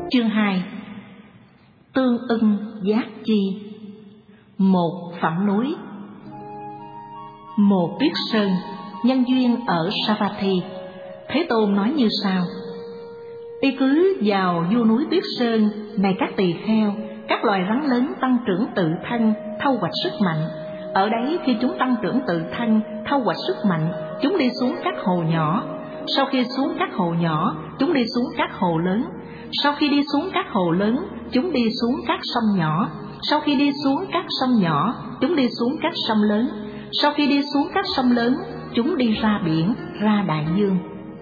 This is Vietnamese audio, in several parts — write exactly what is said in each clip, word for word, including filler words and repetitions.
Chương hai. Tương ưng giác chi. Một phẩm núi. Một tuyết sơn, nhân duyên ở Savatthi. Thế Tôn nói như sau: y cứ vào vua núi Tuyết Sơn, này các tỳ kheo, các loài rắn lớn tăng trưởng tự thân, thâu hoạch sức mạnh. Ở đấy khi chúng tăng trưởng tự thân, thâu hoạch sức mạnh, chúng đi xuống các hồ nhỏ. Sau khi xuống các hồ nhỏ, chúng đi xuống các hồ lớn. Sau khi đi xuống các hồ lớn, chúng đi xuống các sông nhỏ. Sau khi đi xuống các sông nhỏ, chúng đi xuống các sông lớn. Sau khi đi xuống các sông lớn, chúng đi ra biển, ra đại dương.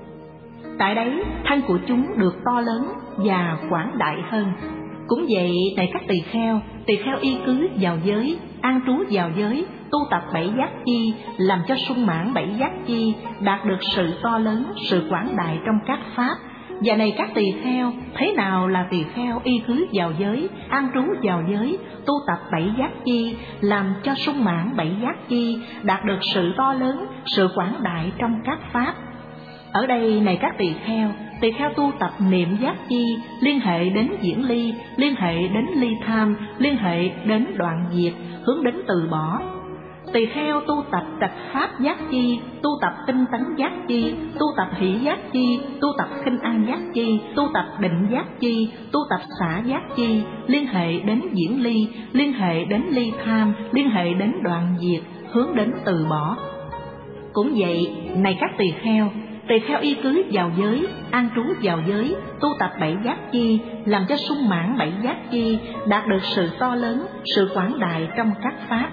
Tại đấy thân của chúng được to lớn và quảng đại hơn. Cũng vậy, này các tỳ kheo, tỳ kheo y cứ vào giới, an trú vào giới, tu tập bảy giác chi, làm cho sung mãn bảy giác chi, đạt được sự to lớn, sự quảng đại trong các pháp. Và này các tỳ kheo, thế nào là tỳ kheo y cứ vào giới, an trú vào giới, tu tập bảy giác chi, làm cho sung mãn bảy giác chi, đạt được sự to lớn, sự quảng đại trong các pháp? Ở đây, này các tỳ kheo, tỳ kheo tu tập niệm giác chi, liên hệ đến diễn ly, liên hệ đến ly tham, liên hệ đến đoạn diệt, hướng đến từ bỏ. Tỳ kheo tu tập trạch pháp giác chi, tu tập tinh tấn giác chi, tu tập hỷ giác chi, tu tập khinh an giác chi, tu tập định giác chi, tu tập xả giác chi, liên hệ đến diễn ly, liên hệ đến ly tham, liên hệ đến đoạn diệt, hướng đến từ bỏ. Cũng vậy, này các tỳ kheo, tỳ kheo y cứ vào giới, an trú vào giới, tu tập bảy giác chi, làm cho sung mãn bảy giác chi, đạt được sự to lớn, sự quảng đại trong các pháp.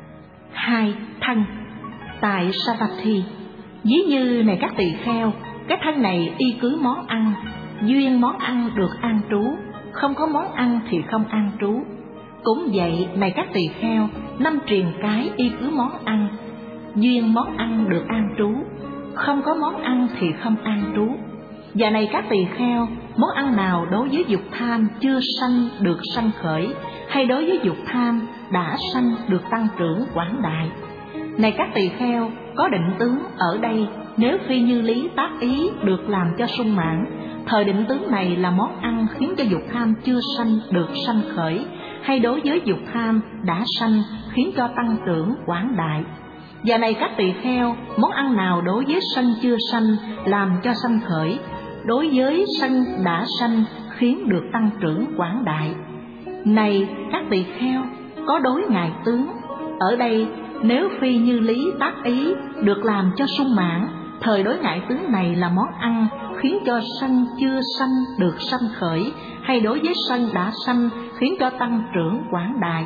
Hai. Thân. Tại Savatthi, ví như này các tỳ kheo, cái thân này y cứ món ăn, duyên món ăn được an trú, không có món ăn thì không an trú. Cũng vậy, này các tỳ kheo, năm triền cái y cứ món ăn, duyên món ăn được an trú, không có món ăn thì không an trú. Và này các tỳ kheo, món ăn nào đối với dục tham chưa sanh được sanh khởi, hay đối với dục tham đã sanh được tăng trưởng quảng đại? Này các tỳ kheo, có định tướng ở đây, nếu phi như lý tác ý được làm cho sung mãn, thời định tướng này là món ăn khiến cho dục tham chưa sanh được sanh khởi, hay đối với dục tham đã sanh khiến cho tăng trưởng quảng đại? Và này các tỳ kheo, món ăn nào đối với sanh chưa sanh làm cho sanh khởi, đối với sanh đã sanh khiến được tăng trưởng quảng đại? Này các tỳ kheo, có đối ngại tướng ở đây, nếu phi như lý tác ý được làm cho sung mãn, thời đối ngại tướng này là món ăn khiến cho sanh chưa sanh được sanh khởi, hay đối với sanh đã sanh khiến cho tăng trưởng quảng đại?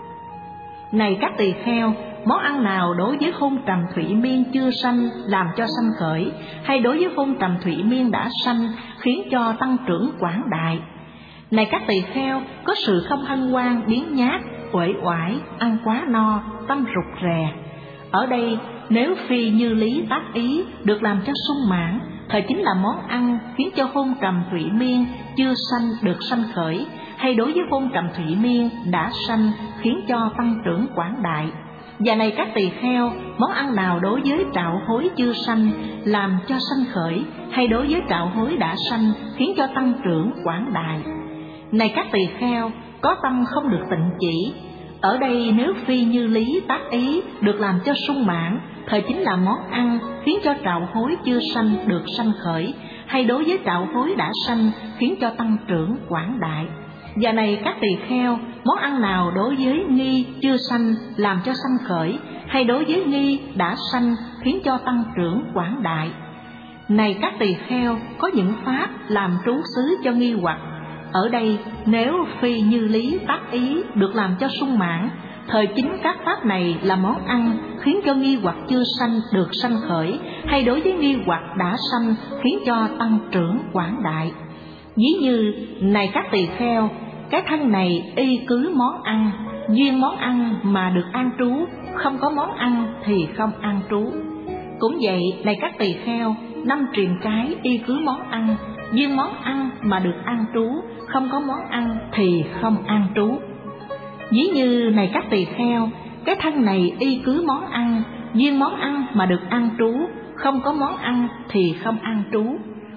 Này các tỳ kheo, món ăn nào đối với hôn trầm thủy miên chưa sanh làm cho sanh khởi, hay đối với hôn trầm thủy miên đã sanh khiến cho tăng trưởng quảng đại? Này các tỳ kheo, có sự không hân hoan, biếng nhác, uể oải, ăn quá no, tâm rụt rè. Ở đây, nếu phi như lý tác ý được làm cho sung mãn, thời chính là món ăn khiến cho hôn trầm thủy miên chưa sanh được sanh khởi, hay đối với hôn trầm thủy miên đã sanh khiến cho tăng trưởng quảng đại? Và này các tỳ kheo, món ăn nào đối với trạo hối chưa sanh làm cho sanh khởi, hay đối với trạo hối đã sanh khiến cho tăng trưởng quảng đại? Này các tỳ kheo, có tâm không được tịnh chỉ. Ở đây nếu phi như lý tác ý được làm cho sung mãn, thời chính là món ăn khiến cho trạo hối chưa sanh được sanh khởi, hay đối với trạo hối đã sanh khiến cho tăng trưởng quảng đại? Và này các tỳ kheo, món ăn nào đối với nghi chưa sanh làm cho sanh khởi, hay đối với nghi đã sanh khiến cho tăng trưởng quảng đại? Này các tỳ kheo, có những pháp làm trú xứ cho nghi hoặc. Ở đây, nếu phi như lý tác ý được làm cho sung mãn, thời chính các pháp này là món ăn khiến cho nghi hoặc chưa sanh được sanh khởi, hay đối với nghi hoặc đã sanh khiến cho tăng trưởng quảng đại? Ví như, này các tỳ kheo, cái thân này y cứ món ăn, duyên món ăn mà được an trú, không có món ăn thì không an trú. Cũng vậy, này các tỳ kheo, năm triền cái y cứ món ăn, duyên món ăn mà được an trú, không có món ăn thì không an trú. Ví như, này các tỳ kheo, cái thân này y cứ món ăn, duyên món ăn mà được an trú, không có món ăn thì không an trú.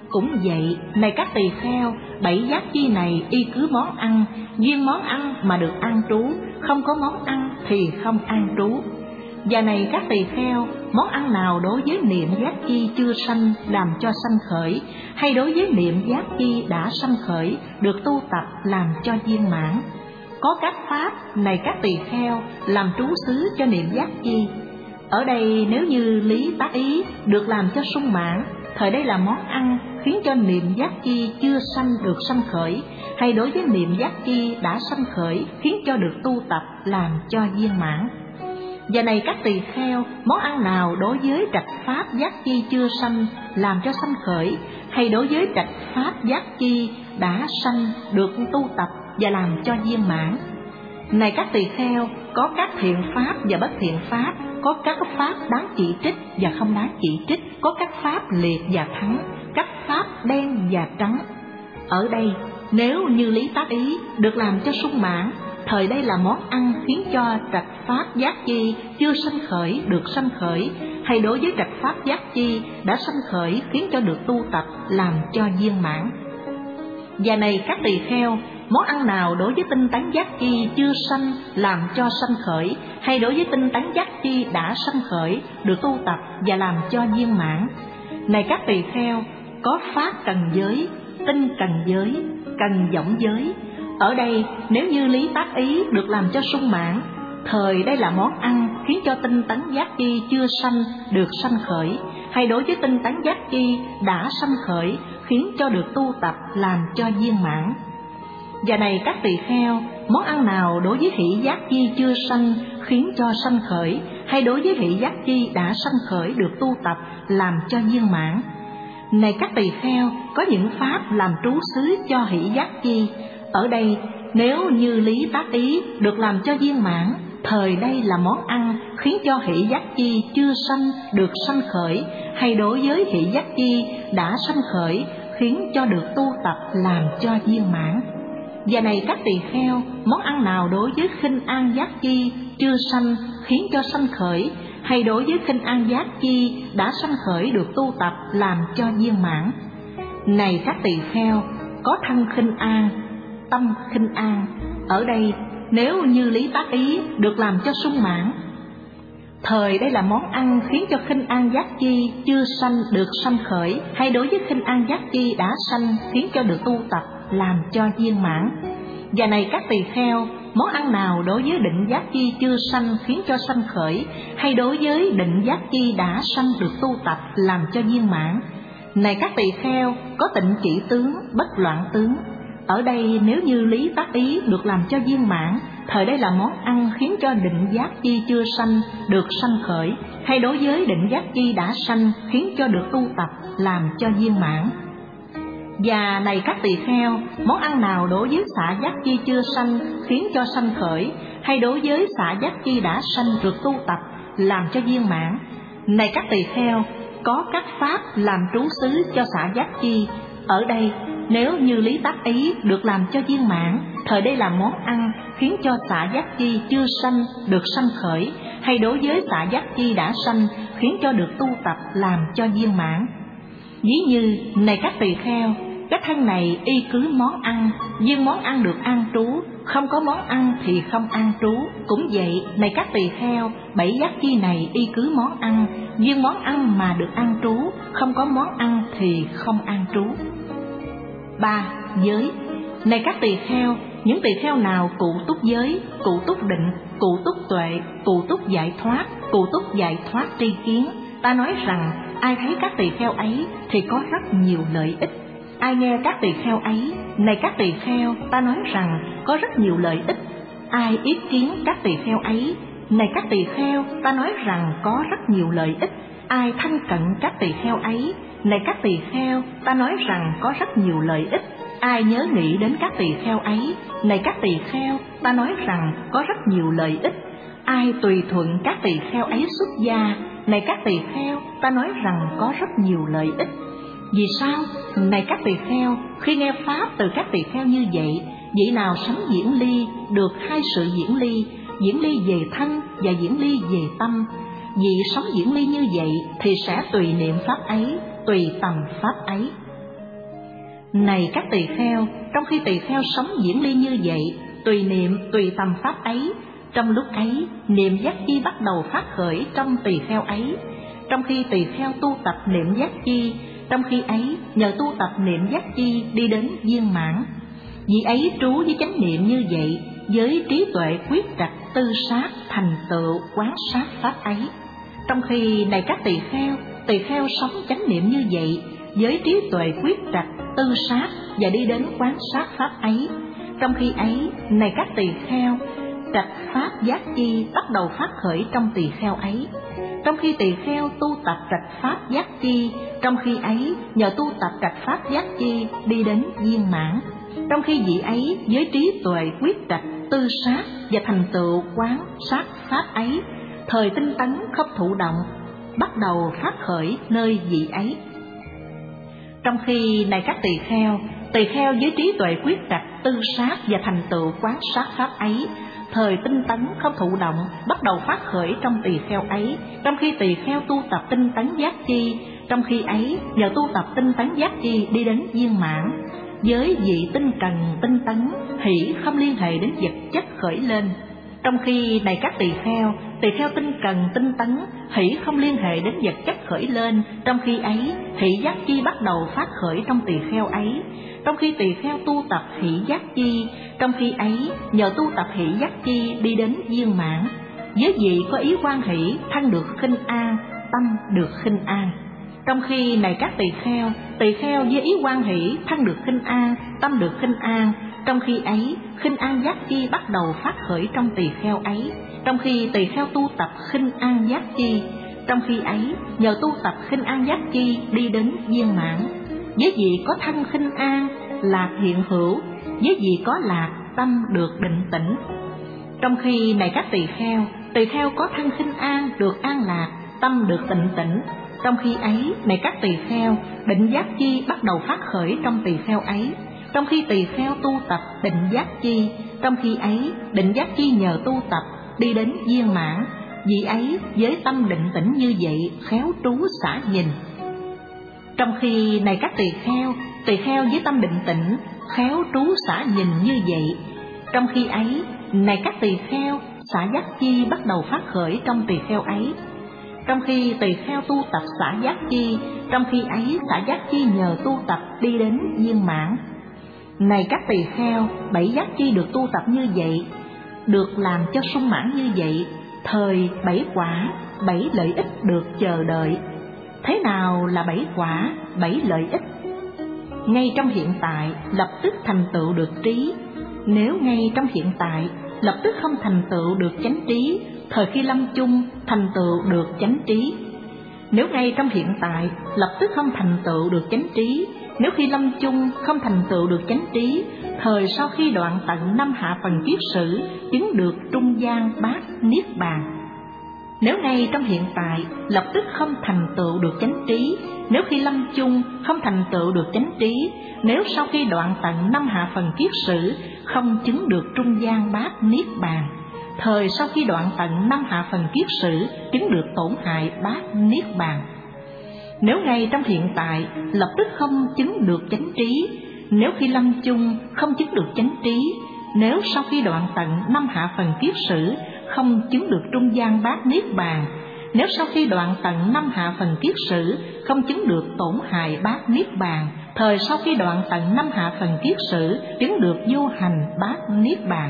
Cũng vậy, này các tỳ kheo, bảy giác chi này y cứ món ăn, duyên món ăn mà được an trú, không có món ăn thì không an trú. Và này các tỳ kheo, món ăn nào đối với niệm giác chi chưa sanh làm cho sanh khởi, hay đối với niệm giác chi đã sanh khởi được tu tập làm cho viên mãn. Có các pháp, này các tỳ kheo, làm trú xứ cho niệm giác chi. Ở đây nếu như lý tác ý được làm cho sung mãn, thời đây là món ăn khiến cho niệm giác chi chưa sanh được sanh khởi, hay đối với niệm giác chi đã sanh khởi khiến cho được tu tập làm cho viên mãn. Và này các tỳ kheo, món ăn nào đối với trạch pháp giác chi chưa sanh làm cho sanh khởi, hay đối với trạch pháp giác chi đã sanh được tu tập và làm cho viên mãn. Này các tỳ kheo, có các thiện pháp và bất thiện pháp, có các pháp đáng chỉ trích và không đáng chỉ trích, có các pháp liệt và thắng, các pháp đen và trắng. Ở đây nếu như lý tác ý được làm cho sung mãn, thời đây là món ăn khiến cho trạch pháp giác chi chưa sanh khởi được sanh khởi, hay đối với trạch pháp giác chi đã sanh khởi khiến cho được tu tập làm cho viên mãn. Và này các tỳ kheo, món ăn nào đối với tinh tấn giác chi chưa sanh làm cho sanh khởi, hay đối với tinh tấn giác chi đã sanh khởi được tu tập và làm cho viên mãn. Này các tỳ kheo, có pháp cần giới, tinh cần giới, cần võng giới. Ở đây nếu như lý tác ý được làm cho sung mãn, thời đây là món ăn khiến cho tinh tấn giác chi chưa sanh được sanh khởi, hay đối với tinh tấn giác chi đã sanh khởi khiến cho được tu tập làm cho viên mãn. Và này các tỳ kheo, món ăn nào đối với hỷ giác chi chưa sanh khiến cho sanh khởi, hay đối với hỷ giác chi đã sanh khởi được tu tập làm cho viên mãn. Này các tỳ kheo, có những pháp làm trú xứ cho hỷ giác chi. Ở đây nếu như lý tác ý được làm cho viên mãn, thời đây là món ăn khiến cho hỷ giác chi chưa sanh được sanh khởi, hay đối với hỷ giác chi đã sanh khởi khiến cho được tu tập làm cho viên mãn. Và này các tỳ kheo, món ăn nào đối với khinh an giác chi chưa sanh khiến cho sanh khởi, hay đối với khinh an giác chi đã sanh khởi được tu tập làm cho viên mãn. Này các tỳ kheo, có thân khinh an, tâm khinh an. Ở đây nếu như lý tác ý được làm cho sung mãn, thời đây là món ăn khiến cho khinh an giác chi chưa sanh được sanh khởi, hay đối với khinh an giác chi đã sanh khiến cho được tu tập làm cho viên mãn. Và này các tỳ kheo, món ăn nào đối với định giác chi chưa sanh khiến cho sanh khởi, hay đối với định giác chi đã sanh được tu tập làm cho viên mãn. Này các tỳ kheo, có tịnh chỉ tướng, bất loạn tướng. Ở đây nếu như lý tác ý được làm cho viên mãn, thời đây là món ăn khiến cho định giác chi chưa sanh được sanh khởi, hay đối với định giác chi đã sanh khiến cho được tu tập làm cho viên mãn. Và này các tỳ kheo, món ăn nào đối với xả giác chi chưa sanh khiến cho sanh khởi, hay đối với xả giác chi đã sanh được tu tập làm cho viên mãn. Này các tỳ kheo, có các pháp làm trú xứ cho xả giác chi. Ở đây nếu như lý tác ý được làm cho viên mãn, thời đây là món ăn khiến cho xả giác chi chưa sanh được sanh khởi, hay đối với xả giác chi đã sanh khiến cho được tu tập làm cho viên mãn. Ví như, này các tỳ kheo, cái thân này y cứ món ăn, nhưng món ăn được an trú, không có món ăn thì không an trú. Cũng vậy, này các tỳ kheo, bảy giác chi này y cứ món ăn, nhưng món ăn mà được an trú, không có món ăn thì không an trú. Ba. Giới. Này các tỳ kheo, những tỳ kheo nào cụ túc giới, cụ túc định, cụ túc tuệ, cụ túc giải thoát, cụ túc giải thoát tri kiến, ta nói rằng ai thấy các tỳ kheo ấy thì có rất nhiều lợi ích. Ai nghe các tỳ kheo ấy, này các tỳ kheo, ta nói rằng có rất nhiều lợi ích. Ai ý kiến các tỳ kheo ấy, này các tỳ kheo, ta nói rằng có rất nhiều lợi ích. Ai thân cận các tỳ kheo ấy, này các tỳ kheo, ta nói rằng có rất nhiều lợi ích. Ai nhớ nghĩ đến các tỳ kheo ấy, này các tỳ kheo, ta nói rằng có rất nhiều lợi ích. Ai tùy thuận các tỳ kheo ấy xuất gia, này các tỳ kheo, ta nói rằng có rất nhiều lợi ích. Vì sao? Này các tỳ kheo, khi nghe pháp từ các tỳ kheo như vậy, vị nào sánh diễn ly được hai sự diễn ly, diễn ly về thân và diễn ly về tâm. Vị sống diễn ly như vậy thì sẽ tùy niệm pháp ấy, tùy tầm pháp ấy. Này các tỳ kheo, trong khi tỳ kheo sống diễn ly như vậy, tùy niệm tùy tầm pháp ấy, trong lúc ấy niệm giác chi bắt đầu phát khởi trong tỳ kheo ấy. Trong khi tỳ kheo tu tập niệm giác chi, trong khi ấy nhờ tu tập niệm giác chi đi đến viên mãn. Vì ấy trú với chánh niệm như vậy, với trí tuệ quyết trạch tư sát thành tựu quán sát pháp ấy. Trong khi này các tỳ kheo, tỳ kheo sống chánh niệm như vậy, với trí tuệ quyết trạch tư sát và đi đến quán sát pháp ấy. Trong khi ấy, này các tỳ kheo, trạch pháp giác chi bắt đầu phát khởi trong tỳ kheo ấy. Trong khi tỳ kheo tu tập trạch pháp giác chi, trong khi ấy nhờ tu tập trạch pháp giác chi đi đến viên mãn. Trong khi vị ấy với trí tuệ quyết trạch tư sát và thành tựu quán sát pháp ấy, thời tinh tấn không thụ động bắt đầu phát khởi nơi vị ấy. Trong khi này các tỳ kheo, tỳ kheo với trí tuệ quyết trạch tư sát và thành tựu quán sát pháp ấy, thời tinh tấn không thụ động bắt đầu phát khởi trong tỳ kheo ấy. Trong khi tỳ kheo tu tập tinh tấn giác chi, trong khi ấy nhờ tu tập tinh tấn giác chi đi đến viên mãn. Với vị tinh cần tinh tấn, hỷ không liên hệ đến vật chất khởi lên. Trong khi này các tỳ kheo, tỳ kheo tinh cần tinh tấn, hỷ không liên hệ đến vật chất khởi lên. Trong khi ấy, hỷ giác chi bắt đầu phát khởi trong tỳ kheo ấy. Trong khi tỳ kheo tu tập hỷ giác chi, trong khi ấy nhờ tu tập hỷ giác chi đi đến viên mãn. Với vị có ý hoan hỷ, thân được khinh an, tâm được khinh an. Trong khi này các tỳ kheo, tỳ kheo với ý hoan hỷ, thân được khinh an, tâm được khinh an. Trong khi ấy, khinh an giác chi bắt đầu phát khởi trong tỳ kheo ấy. Trong khi tỳ kheo tu tập khinh an giác chi, trong khi ấy nhờ tu tập khinh an giác chi đi đến viên mãn. Với vị có thân khinh an, lạc hiện hữu, với vị có lạc, tâm được định tĩnh. Trong khi này các tỳ kheo, tỳ kheo có thân khinh an, được an lạc, tâm được tịnh tĩnh. Trong khi ấy, này các tỳ kheo, định giác chi bắt đầu phát khởi trong tỳ kheo ấy. Trong khi tỳ kheo tu tập định giác chi, trong khi ấy định giác chi nhờ tu tập đi đến viên mãn. Vị ấy với tâm định tĩnh như vậy khéo trú xả nhìn. Trong khi này các tỳ kheo, tỳ kheo với tâm định tĩnh khéo trú xả nhìn như vậy. Trong khi ấy, này các tỳ kheo, xả giác chi bắt đầu phát khởi trong tỳ kheo ấy. Trong khi tỳ kheo tu tập xả giác chi, trong khi ấy xả giác chi nhờ tu tập đi đến viên mãn. Này các tỳ kheo, bảy giác chi được tu tập như vậy, được làm cho sung mãn như vậy, thời bảy quả, bảy lợi ích được chờ đợi. Thế nào là bảy quả, bảy lợi ích? Ngay trong hiện tại lập tức thành tựu được trí. Nếu ngay trong hiện tại lập tức không thành tựu được chánh trí, thời khi lâm chung thành tựu được chánh trí. Nếu ngay trong hiện tại lập tức không thành tựu được chánh trí, nếu khi lâm chung không thành tựu được chánh trí, thời sau khi đoạn tận năm hạ phần kiết sử chứng được trung gian bát niết bàn. Nếu ngay trong hiện tại lập tức không thành tựu được chánh trí, nếu khi lâm chung không thành tựu được chánh trí, nếu sau khi đoạn tận năm hạ phần kiết sử không chứng được trung gian bát niết bàn, thời sau khi đoạn tận năm hạ phần kiết sử chứng được tổn hại bát niết bàn. Nếu ngay trong hiện tại lập tức không chứng được chánh trí, nếu khi lâm chung không chứng được chánh trí, nếu sau khi đoạn tận năm hạ phần kiết sử không chứng được trung gian bát niết bàn, nếu sau khi đoạn tận năm hạ phần kiết sử không chứng được tổn hại bát niết bàn, thời sau khi đoạn tận năm hạ phần kiết sử chứng được vô hành bát niết bàn.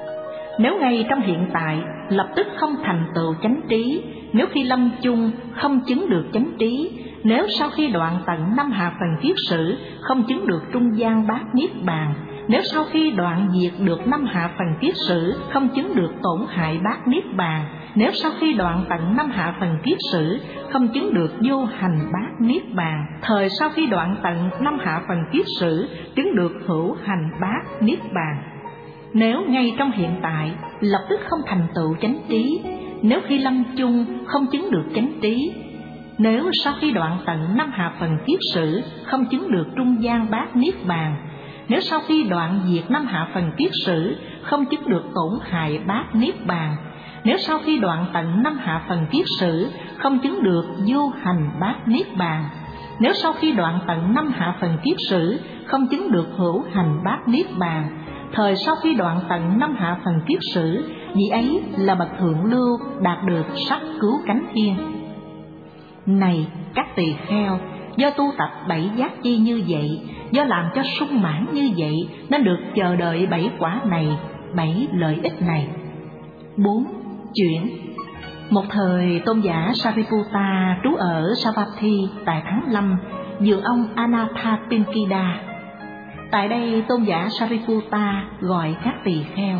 Nếu ngay trong hiện tại lập tức không thành tựu chánh trí, nếu khi lâm chung không chứng được chánh trí, nếu sau khi đoạn tận năm hạ phần kiết sử không chứng được trung gian bát niết bàn, nếu sau khi đoạn diệt được năm hạ phần kiết sử không chứng được tổn hại bát niết bàn, nếu sau khi đoạn tận năm hạ phần kiết sử không chứng được vô hành bát niết bàn, thời sau khi đoạn tận năm hạ phần kiết sử chứng được hữu hành bát niết bàn. Nếu ngay trong hiện tại lập tức không thành tựu chánh trí, nếu khi lâm chung không chứng được chánh trí, nếu sau khi đoạn tận năm hạ phần kiết sử không chứng được trung gian bát niết bàn, nếu sau khi đoạn diệt năm hạ phần kiết sử không chứng được tổn hại bát niết bàn, nếu sau khi đoạn tận năm hạ phần kiết sử không chứng được vô hành bát niết bàn, nếu sau khi đoạn tận năm hạ phần kiết sử không chứng được hữu hành bát niết bàn. Thời sau khi đoạn tận năm hạ phần kiết sử, vị ấy là bậc thượng lưu, đạt được sắc cứu cánh thiên. Này các tỳ kheo, do tu tập bảy giác chi như vậy, do làm cho sung mãn như vậy, nên được chờ đợi bảy quả này, bảy lợi ích này. Bốn. Chuyển. Một thời tôn giả Sariputta trú ở Savatthi tại tháng Lâm, vườn ông Anathapindika. Tại đây tôn giả Sariputta gọi các tỳ kheo: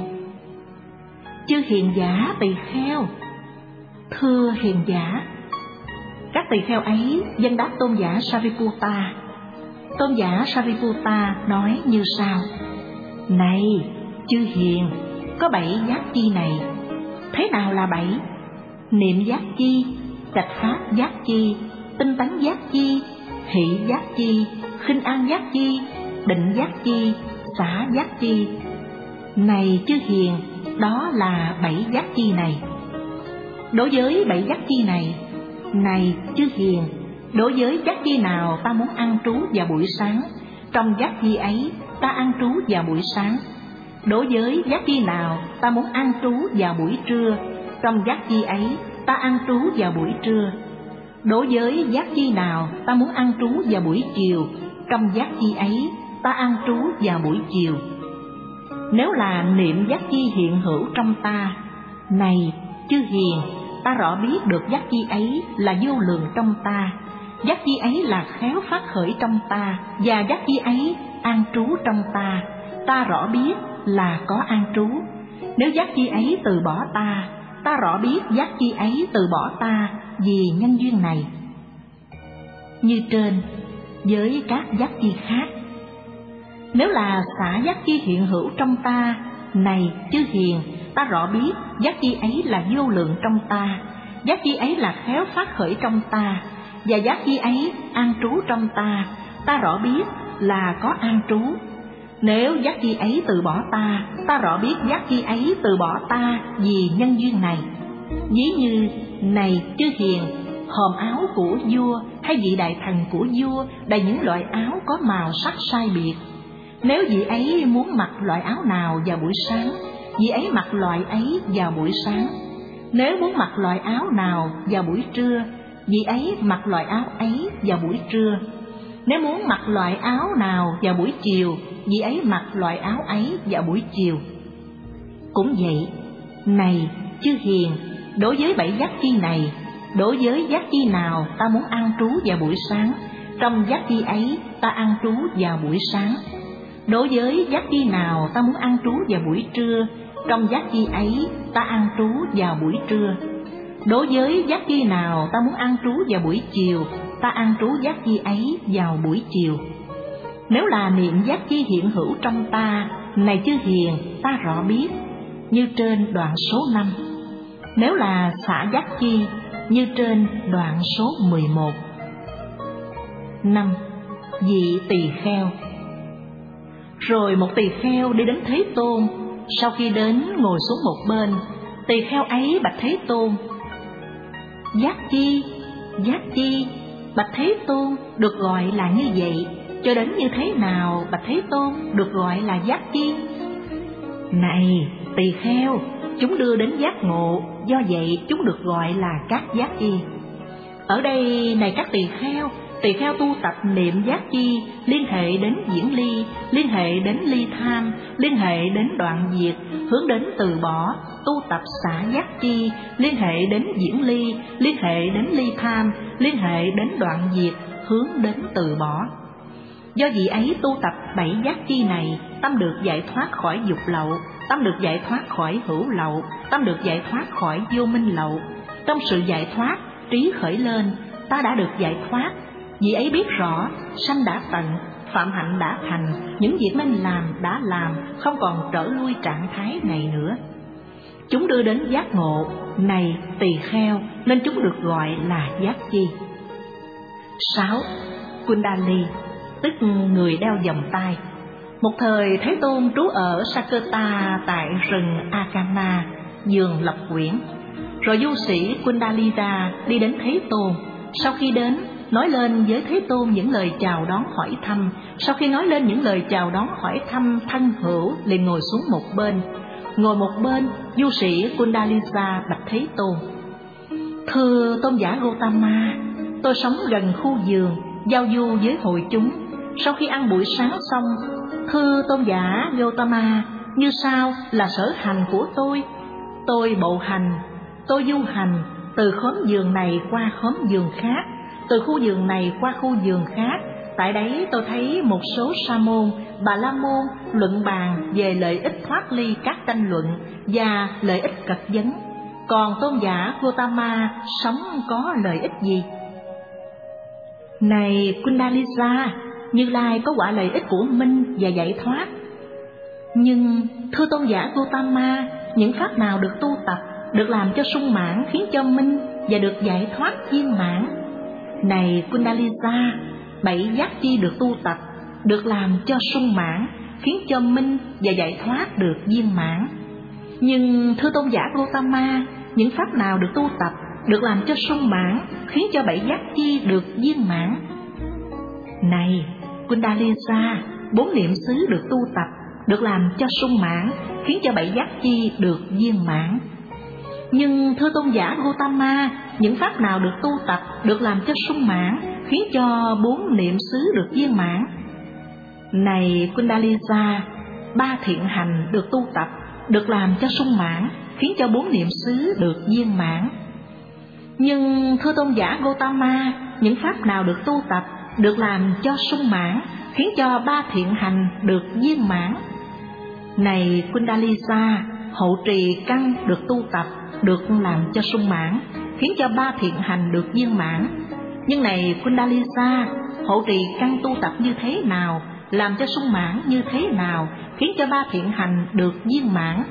chư hiền giả tỳ kheo. Thưa hiền giả. Các tỳ kheo ấy dâng đáp tôn giả Sariputta. Tôn giả Sariputta nói như sau: này chư hiền, có bảy giác chi này. Thế nào là bảy? Niệm giác chi, trạch pháp giác chi, tinh tấn giác chi, hỷ giác chi, khinh an giác chi, định giác chi, xả giác chi. Này chư hiền, đó là bảy giác chi này. Đối với bảy giác chi này, này chư hiền, đối với giác chi nào ta muốn ăn trú vào buổi sáng, trong giác chi ấy ta ăn trú vào buổi sáng. Đối với giác chi nào ta muốn ăn trú vào buổi trưa, trong giác chi ấy ta ăn trú vào buổi trưa. Đối với giác chi nào ta muốn ăn trú vào buổi chiều, trong giác chi ấy ta ăn trú vào buổi chiều. Nếu là niệm giác chi hiện hữu trong ta, này chư hiền, ta rõ biết được giác chi ấy là vô lượng trong ta, giác chi ấy là khéo phát khởi trong ta, và giác chi ấy an trú trong ta, ta rõ biết là có an trú. Nếu giác chi ấy từ bỏ ta, ta rõ biết giác chi ấy từ bỏ ta vì nhân duyên này. Như trên, với các giác chi khác. Nếu là xả giác chi hiện hữu trong ta, này chư hiền, ta rõ biết giác chi ấy là vô lượng trong ta, giác chi ấy là khéo phát khởi trong ta, và giác chi ấy an trú trong ta, ta rõ biết là có an trú. Nếu giác chi ấy từ bỏ ta, ta rõ biết giác chi ấy từ bỏ ta vì nhân duyên này. Ví như, này chư hiền, hòm áo của vua hay vị đại thần của vua đầy những loại áo có màu sắc sai biệt. Nếu vị ấy muốn mặc loại áo nào vào buổi sáng, vị ấy mặc loại ấy vào buổi sáng. Nếu muốn mặc loại áo nào vào buổi trưa, vị ấy mặc loại áo ấy vào buổi trưa. Nếu muốn mặc loại áo nào vào buổi chiều, vị ấy mặc loại áo ấy vào buổi chiều. Cũng vậy, này chư hiền, đối với bảy giác chi này, đối với giác chi nào ta muốn ăn trú vào buổi sáng, trong giác chi ấy ta ăn trú vào buổi sáng. Đối với giác chi nào ta muốn ăn trú vào buổi trưa, trong giác chi ấy ta ăn trú vào buổi trưa. Đối với giác chi nào ta muốn ăn trú vào buổi chiều, ta ăn trú giác chi ấy vào buổi chiều. Nếu là niệm giác chi hiện hữu trong ta, này chư hiền, ta rõ biết, như trên đoạn số năm. Nếu là xả giác chi, như trên đoạn số mười một. Năm. Vị tỳ kheo. Rồi một tỳ kheo đi đến Thế Tôn. Sau khi đến ngồi xuống một bên, tỳ kheo ấy bạch Thế Tôn: giác chi, giác chi, bạch Thế Tôn, được gọi là như vậy, cho đến như thế nào bạch Thế Tôn được gọi là giác chi? Này tỳ kheo, chúng đưa đến giác ngộ, do vậy chúng được gọi là các giác chi. Ở đây này các tỳ kheo, tỳ kheo tu tập niệm giác chi liên hệ đến diễn ly, liên hệ đến ly tham, liên hệ đến đoạn diệt, hướng đến từ bỏ. Tu tập xả giác chi liên hệ đến diễn ly, liên hệ đến ly tham, liên hệ đến đoạn diệt, hướng đến từ bỏ. Do vị ấy tu tập bảy giác chi này, tâm được giải thoát khỏi dục lậu, tâm được giải thoát khỏi hữu lậu, tâm được giải thoát khỏi vô minh lậu. Trong sự giải thoát, trí khởi lên, ta đã được giải thoát. Vị ấy biết rõ, sanh đã tận, phạm hạnh đã thành, những việc nên làm đã làm, không còn trở lui trạng thái này nữa. Chúng đưa đến giác ngộ, này tỳ kheo, nên chúng được gọi là giác chi. Sáu. Kundali, tức người đeo vòng tay. Một thời Thế Tôn trú ở Sakerta tại rừng Akana, vườn Lộc Quyển. Rồi du sĩ Kundalira đi đến Thế Tôn. Sau khi đến, nói lên với Thế Tôn những lời chào đón hỏi thăm. Sau khi nói lên những lời chào đón hỏi thăm, thân hữu liền ngồi xuống một bên. Ngồi một bên, du sĩ Kundalisa bạch Thế Tôn: Thưa tôn giả Gotama, tôi sống gần khu vườn, giao du với hội chúng. Sau khi ăn buổi sáng xong, thưa tôn giả Gotama, như sau là sở hành của tôi. Tôi bộ hành, tôi du hành từ khóm vườn này qua khóm vườn khác, từ khu vườn này qua khu vườn khác. Tại đấy tôi thấy một số sa môn, bà la môn luận bàn về lợi ích thoát ly các tranh luận và lợi ích cật vấn. Còn tôn giả Gotama sống có lợi ích gì? Này Kundalisa, Như Lai có quả lợi ích của minh và giải thoát. Nhưng thưa tôn giả Gotama, những pháp nào được tu tập, được làm cho sung mãn, khiến cho minh và được giải thoát viên mãn? Này Kundalisa, bảy giác chi được tu tập, được làm cho sung mãn, khiến cho minh và giải thoát được viên mãn. Nhưng thưa tôn giả Gotama, những pháp nào được tu tập, được làm cho sung mãn, khiến cho bảy giác chi được viên mãn? Này Kundalisa, bốn niệm xứ được tu tập, được làm cho sung mãn, khiến cho bảy giác chi được viên mãn. Nhưng thưa tôn giả Gotama, những pháp nào được tu tập, được làm cho sung mãn, khiến cho bốn niệm xứ được viên mãn? Này Kundalisa, ba thiện hành được tu tập, được làm cho sung mãn, khiến cho bốn niệm xứ được viên mãn. Nhưng thưa tôn giả Gotama, những pháp nào được tu tập, được làm cho sung mãn, khiến cho ba thiện hành được viên mãn? Này Kundalisa, hộ trì căn được tu tập, được làm cho sung mãn, khiến cho ba thiện hành được viên mãn. Nhưng này Kundalisa, hộ trì căn tu tập như thế nào, làm cho sung mãn như thế nào, khiến cho ba thiện hành được viên mãn?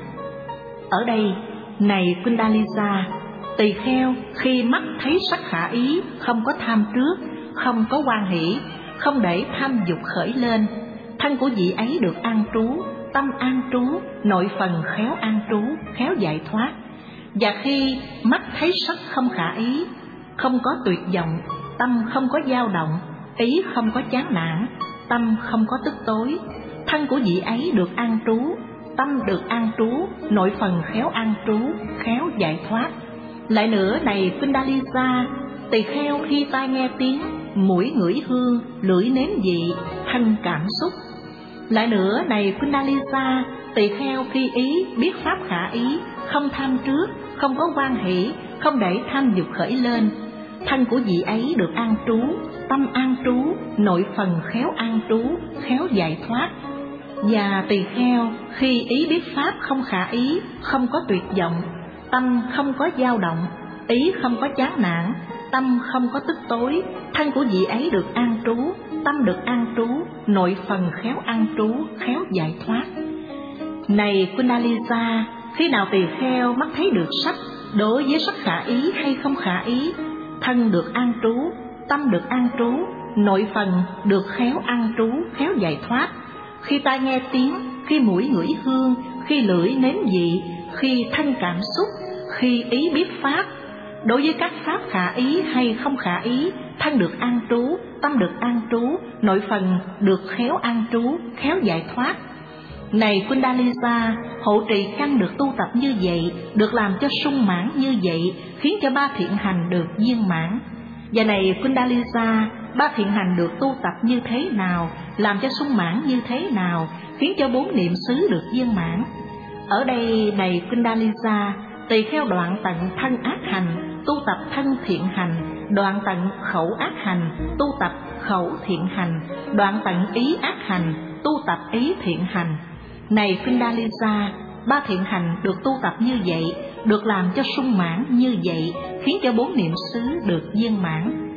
Ở đây, này Kundalisa, tỳ kheo khi mắt thấy sắc khả ý, không có tham trước, không có hoan hỷ, không để tham dục khởi lên, thân của vị ấy được an trú, tâm an trú, nội phần khéo an trú, khéo giải thoát. Và khi mắt thấy sắc không khả ý, không có tuyệt vọng, tâm không có dao động, ý không có chán nản, tâm không có tức tối, thân của vị ấy được an trú, tâm được an trú, nội phần khéo an trú, khéo giải thoát. Lại nữa này Kundalisa, tỳ kheo khi tai nghe tiếng, mũi ngửi hương, lưỡi nếm vị, thân cảm xúc. Lại nữa này Kundalisa, tỳ kheo khi ý biết pháp khả ý, không tham trước, không có hoan hỷ, không để tham dục khởi lên, thân của vị ấy được an trú, tâm an trú, nội phần khéo an trú, khéo giải thoát. Và tỳ kheo khi ý biết pháp không khả ý, không có tuyệt vọng, tâm không có dao động, ý không có chán nản, tâm không có tức tối, thân của vị ấy được an trú, tâm được an trú, nội phần khéo an trú, khéo giải thoát. Này Kundalisa, khi nào tỳ kheo mắt thấy được sắc, đối với sắc khả ý hay không khả ý, thân được an trú, tâm được an trú, nội phần được khéo an trú, khéo giải thoát. Khi tai nghe tiếng, khi mũi ngửi hương, khi lưỡi nếm vị, khi thân cảm xúc, khi ý biết pháp, đối với các pháp khả ý hay không khả ý, thân được an trú, tâm được an trú, nội phần được khéo an trú, khéo giải thoát. Này Kundalisa, hộ trì căn được tu tập như vậy, được làm cho sung mãn như vậy, khiến cho ba thiện hành được viên mãn. Và này Kundalisa, ba thiện hành được tu tập như thế nào, làm cho sung mãn như thế nào, khiến cho bốn niệm xứ được viên mãn? Ở đây này Kundalisa, tỳ kheo đoạn tận thân ác hành, tu tập thân thiện hành, đoạn tận khẩu ác hành, tu tập khẩu thiện hành, đoạn tận ý ác hành, tu tập ý thiện hành. Này Kundalisa, ba thiện hành được tu tập như vậy, được làm cho sung mãn như vậy, khiến cho bốn niệm xứ được viên mãn.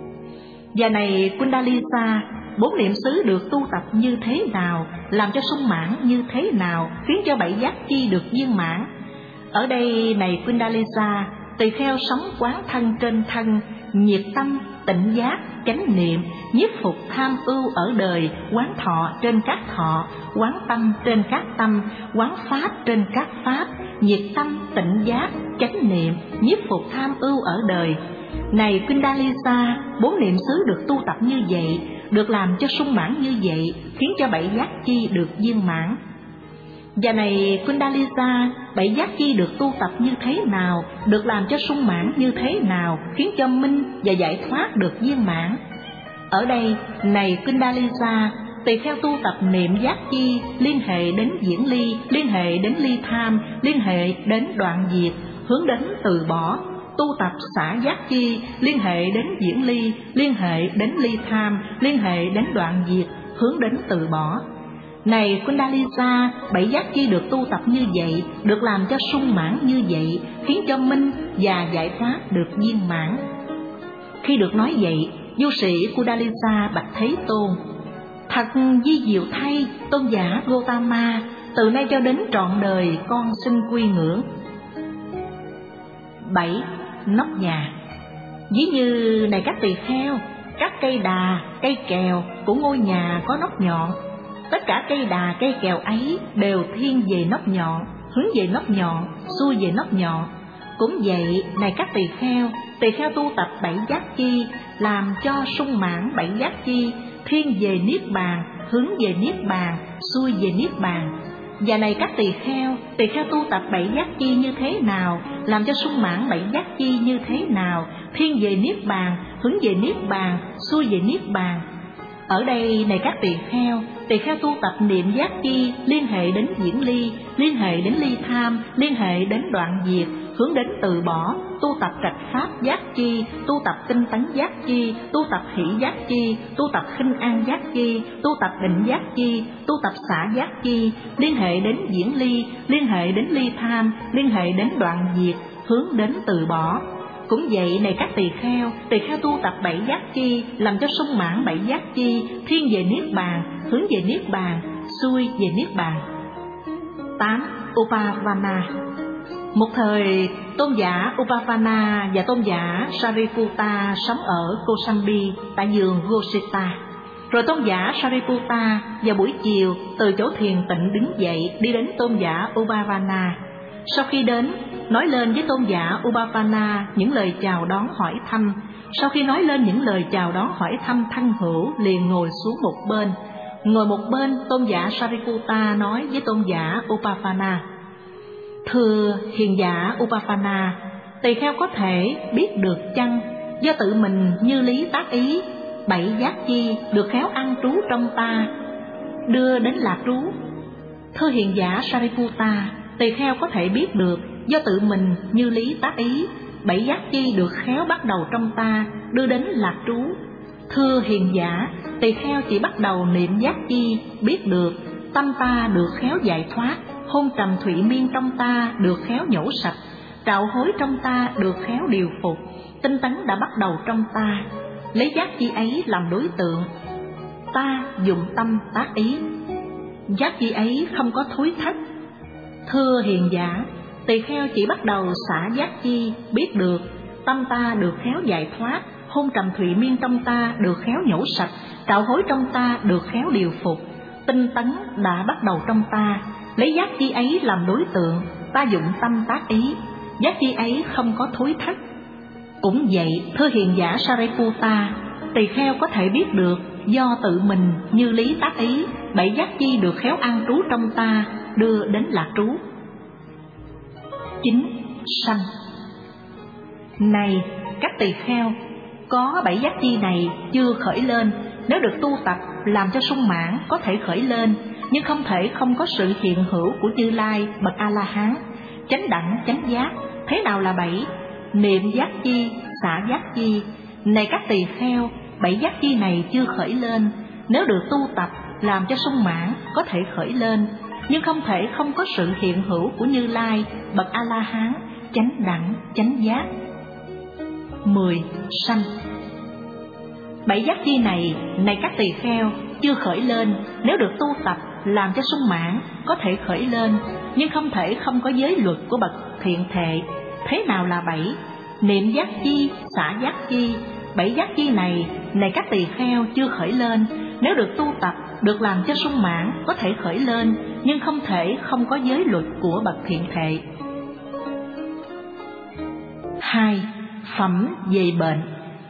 Và này Kundalisa, bốn niệm xứ được tu tập như thế nào, làm cho sung mãn như thế nào, khiến cho bảy giác chi được viên mãn? Ở đây này Kundalisa, tỳ kheo sống quán thân trên thân, nhiệt tâm, tịnh giác, chánh niệm, nhiếp phục tham ưu ở đời, quán thọ trên các thọ, quán tâm trên các tâm, quán pháp trên các pháp, nhiệt tâm, tịnh giác, chánh niệm, nhiếp phục tham ưu ở đời. này Kundalisa, bốn niệm xứ được tu tập như vậy, được làm cho sung mãn như vậy, khiến cho bảy giác chi được viên mãn. Và này Kundalisa, bảy giác chi được tu tập như thế nào, được làm cho sung mãn như thế nào, khiến cho minh và giải thoát được viên mãn. Ở đây, này Kundalisa, tùy theo tu tập niệm giác chi, liên hệ đến diễn ly, liên hệ đến ly tham, liên hệ đến đoạn diệt, hướng đến từ bỏ. Tu tập xả giác chi, liên hệ đến diễn ly, liên hệ đến ly tham, liên hệ đến đoạn diệt, hướng đến từ bỏ. Này Kundalisa, bảy giác chi được tu tập như vậy, được làm cho sung mãn như vậy, khiến cho minh và giải thoát được viên mãn. Khi được nói vậy, du sĩ Kundalisa bạch Thế Tôn: thật di diệu thay, tôn giả Gotama, từ nay cho đến trọn đời con xin quy ngưỡng. Bảy. Nóc nhà. Ví như này các tỳ kheo, các cây đà, cây kèo của ngôi nhà có nóc nhọn. Tất cả cây đà, cây kèo ấy đều thiên về nóc nhọn, hướng về nóc nhọn, xuôi về nóc nhọn. Cũng vậy, này các tỳ kheo, tỳ kheo tu tập bảy giác chi, làm cho sung mãn bảy giác chi, thiên về niết bàn, hướng về niết bàn, xuôi về niết bàn. Và này các tỳ kheo, tỳ kheo tu tập bảy giác chi như thế nào, làm cho sung mãn bảy giác chi như thế nào, thiên về niết bàn, hướng về niết bàn, xuôi về niết bàn. Ở đây, này các tỳ kheo, tỳ kheo tu tập niệm giác chi, liên hệ đến diễn ly, liên hệ đến ly tham, liên hệ đến đoạn diệt, hướng đến từ bỏ. Tu tập trạch pháp giác chi, tu tập tinh tấn giác chi, tu tập hỷ giác chi, tu tập khinh an giác chi, tu tập định giác chi, tu tập xả giác chi, liên hệ đến diễn ly, liên hệ đến ly tham, liên hệ đến đoạn diệt, hướng đến từ bỏ. Cũng vậy, này các tỳ kheo, tỳ kheo tu tập bảy giác chi, làm cho sung mãn bảy giác chi, thiên về niết bàn, hướng về niết bàn, xuôi về niết bàn. Tám. Upavana. Một thời, tôn giả Upavana và tôn giả Sariputta sống ở Kosambi tại vườn Gosita. Rồi tôn giả Sariputta vào buổi chiều từ chỗ thiền tịnh đứng dậy đi đến tôn giả Upavana. Sau khi đến, nói lên với tôn giả Upavana những lời chào đón hỏi thăm. Sau khi nói lên những lời chào đón hỏi thăm thân hữu, liền ngồi xuống một bên. Ngồi một bên, tôn giả Sariputta nói với tôn giả Upavana: thưa hiền giả Upavana, tỳ kheo có thể biết được chăng, do tự mình như lý tác ý, bảy giác chi được khéo ăn trú trong ta, đưa đến lạc trú? Thưa hiền giả Sariputta, tỳ kheo có thể biết được, do tự mình như lý tác ý, bảy giác chi được khéo bắt đầu trong ta, đưa đến lạc trú. Thưa hiền giả, tỳ kheo chỉ bắt đầu niệm giác chi, biết được, tâm ta được khéo giải thoát, hôn trầm thụy miên trong ta được khéo nhổ sạch, trạo hối trong ta được khéo điều phục, tinh tấn đã bắt đầu trong ta, lấy giác chi ấy làm đối tượng, ta dùng tâm tác ý, giác chi ấy không có thối thất. Thưa hiền giả, tỳ kheo chỉ bắt đầu xả giác chi, biết được, tâm ta được khéo giải thoát, hôn trầm thụy miên trong ta được khéo nhổ sạch, trạo hối trong ta được khéo điều phục, tinh tấn đã bắt đầu trong ta, lấy giác chi ấy làm đối tượng, ta dụng tâm tác ý, giác chi ấy không có thối thất. Cũng vậy, thưa hiền giả Sariputta, tỳ kheo có thể biết được, do tự mình như lý tác ý, bảy giác chi được khéo an trú trong ta, đưa đến lạc trú. Chín. Sanh. Này các tỳ kheo, có bảy giác chi này chưa khởi lên, nếu được tu tập làm cho sung mãn có thể khởi lên, nhưng không thể không có sự hiện hữu của Như Lai bậc A La Hán, chánh đẳng chánh giác. Thế nào là bảy? Niệm giác chi, xả giác chi. Này các tỳ kheo, bảy giác chi này chưa khởi lên, nếu được tu tập làm cho sung mãn có thể khởi lên, nhưng không thể không có sự hiện hữu của Như Lai bậc A La Hán, chánh đẳng chánh giác. Mười. Sanh. Bảy giác chi này, này các tỳ kheo, chưa khởi lên, nếu được tu tập làm cho sung mãn có thể khởi lên, nhưng không thể không có giới luật của bậc thiện thệ. Thế nào là bảy? Niệm giác chi, xả giác chi. Bảy giác chi này, này các tỳ kheo, chưa khởi lên, nếu được tu tập được làm cho sung mãn có thể khởi lên, nhưng không thể không có giới luật của bậc thiện thệ. Hai. Phẩm về bệnh.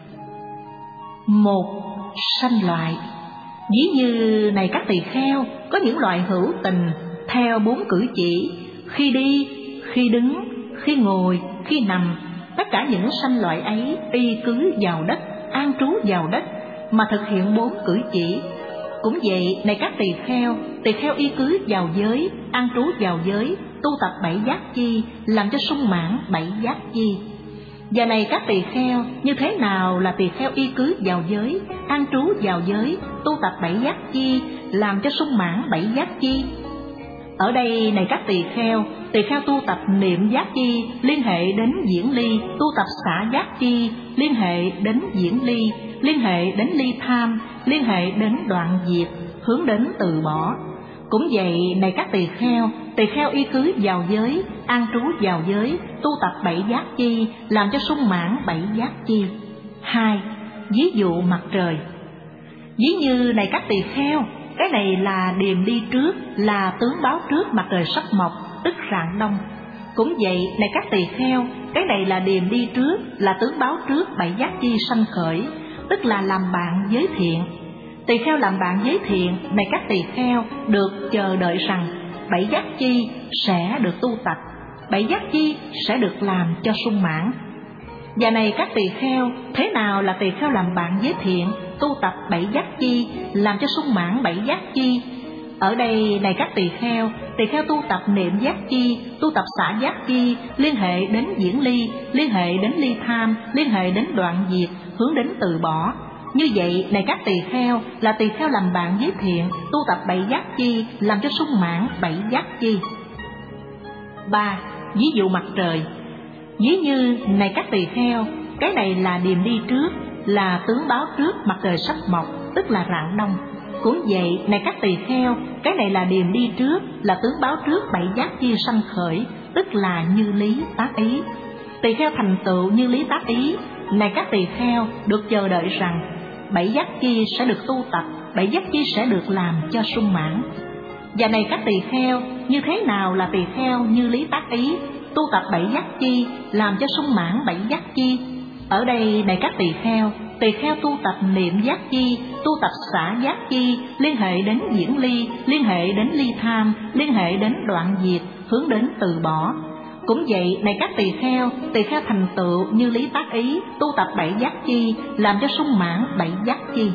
Một, sanh loại. Ví như này các tỳ kheo, có những loại hữu tình theo bốn cử chỉ: khi đi, khi đứng, khi ngồi, khi nằm. Tất cả những sanh loại ấy y cứ vào đất, an trú vào đất mà thực hiện bốn cử chỉ. Cũng vậy, này các tỳ kheo, tỳ kheo y cứ vào giới, an trú vào giới, tu tập bảy giác chi, làm cho sung mãn bảy giác chi. Và này các tỳ kheo, như thế nào là tỳ kheo y cứ vào giới, an trú vào giới, tu tập bảy giác chi, làm cho sung mãn bảy giác chi? Ở đây này các tỳ kheo, tỳ kheo tu tập niệm giác chi, liên hệ đến diễn ly, tu tập xả giác chi, liên hệ đến diễn ly, liên hệ đến ly tham, liên hệ đến đoạn diệt, hướng đến từ bỏ. Cũng vậy, này các tỳ kheo, tỳ kheo y cứ vào giới, an trú vào giới, tu tập bảy giác chi, làm cho sung mãn bảy giác chi. Hai, ví dụ mặt trời. Ví như này các tỳ kheo, cái này là điềm đi trước, là tướng báo trước mặt trời sắp mọc, tức rạng đông. Cũng vậy, này các tỳ kheo, cái này là điềm đi trước, là tướng báo trước bảy giác chi sanh khởi, tức là làm bạn với thiện. Tỳ kheo làm bạn với thiện, này các tỳ kheo được chờ đợi rằng bảy giác chi sẽ được tu tập, bảy giác chi sẽ được làm cho sung mãn. Và này các tỳ kheo, thế nào là tỳ kheo làm bạn với thiện, tu tập bảy giác chi, làm cho sung mãn bảy giác chi? Ở đây này các tỳ kheo, tỳ kheo tu tập niệm giác chi, tu tập xả giác chi, liên hệ đến diễn ly, liên hệ đến ly tham, liên hệ đến đoạn diệt, hướng đến từ bỏ. Như vậy, này các tỳ kheo, là tỳ kheo làm bạn với thiện, tu tập bảy giác chi, làm cho sung mãn bảy giác chi. Ba, ví dụ mặt trời. Ví như này các tỳ kheo, cái này là điềm đi trước, là tướng báo trước mặt trời sắp mọc, tức là rạng đông. Cũng vậy, này các tỳ kheo, cái này là điềm đi trước, là tướng báo trước bảy giác chi sanh khởi, tức là như lý tác ý. Tỳ kheo thành tựu như lý tác ý, này các tỳ kheo được chờ đợi rằng bảy giác chi sẽ được tu tập, bảy giác chi sẽ được làm cho sung mãn. Và này các tỳ kheo, như thế nào là tỳ kheo như lý tác ý, tu tập bảy giác chi, làm cho sung mãn bảy giác chi? Ở đây này các tỳ kheo, tỳ kheo tu tập niệm giác chi, tu tập xả giác chi, liên hệ đến diễn ly, liên hệ đến ly tham, liên hệ đến đoạn diệt, hướng đến từ bỏ. Cũng vậy, này các tỳ kheo, tỳ kheo thành tựu như lý tác ý, tu tập bảy giác chi, làm cho sung mãn bảy giác chi.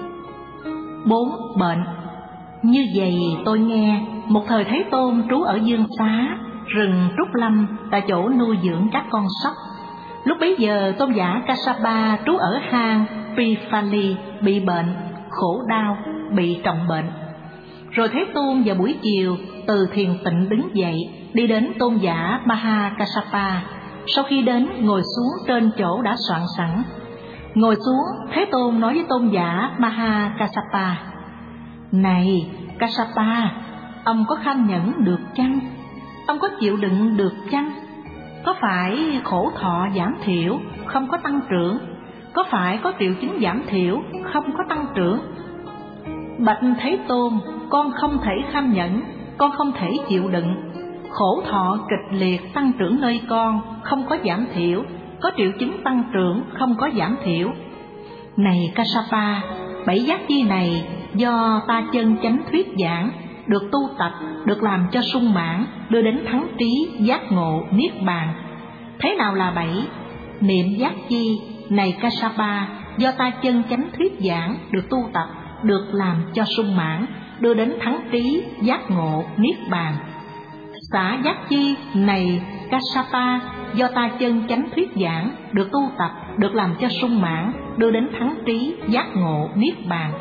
Bốn, bệnh. Như vậy tôi nghe, một thời Thế Tôn trú ở Dương Xá, rừng Trúc Lâm, tại chỗ nuôi dưỡng các con sóc. Lúc bấy giờ tôn giả Kassapa trú ở hang Pipali, bị bệnh, khổ đau, bị trọng bệnh. Rồi Thế Tôn vào buổi chiều từ thiền tịnh đứng dậy, đi đến tôn giả Maha Kassapa. Sau khi đến, ngồi xuống trên chỗ đã soạn sẵn. Ngồi xuống, Thế Tôn nói với tôn giả Maha Kassapa: Này Kassapa, ông có kham nhẫn được chăng? Ông có chịu đựng được chăng? Có phải khổ thọ giảm thiểu, không có tăng trưởng? Có phải có triệu chứng giảm thiểu, không có tăng trưởng? Bạch Thế Tôn, con không thể kham nhẫn, con không thể chịu đựng. Khổ thọ kịch liệt tăng trưởng nơi con, không có giảm thiểu. Có triệu chứng tăng trưởng, không có giảm thiểu. Này Kassapa, bảy giác chi này do ta chân chánh thuyết giảng, được tu tập, được làm cho sung mãn, đưa đến thắng trí, giác ngộ, niết bàn. Thế nào là bảy? Niệm giác chi, này Kassapa, do ta chân chánh thuyết giảng, được tu tập, được làm cho sung mãn, đưa đến thắng trí, giác ngộ, niết bàn. Xả giác chi, này Kassapa, do ta chân chánh thuyết giảng, được tu tập, được làm cho sung mãn, đưa đến thắng trí, giác ngộ, niết bàn.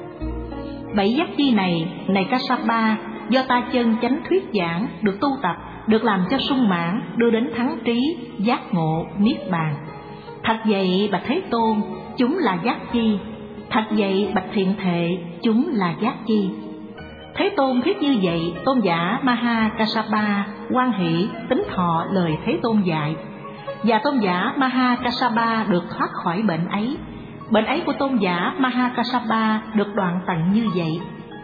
Bảy giác chi này, này Kassapa, do ta chân chánh thuyết giảng, được tu tập, được làm cho sung mãn, đưa đến thắng trí, giác ngộ, niết bàn. Thật vậy bạch Thế Tôn, chúng là giác chi? Thật vậy bạch Thiện Thệ, chúng là giác chi? Thế Tôn thuyết như vậy, tôn giả Maha Kassapa hoan hỷ tín thọ lời Thế Tôn dạy, và tôn giả Maha Kassapa được thoát khỏi bệnh ấy. Bệnh ấy của tôn giả Maha Kassapa được đoạn tận như vậy.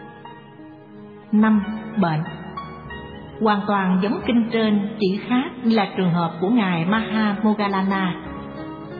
Năm, bệnh. Hoàn toàn giống kinh trên, chỉ khác là trường hợp của ngài Maha Moggallana.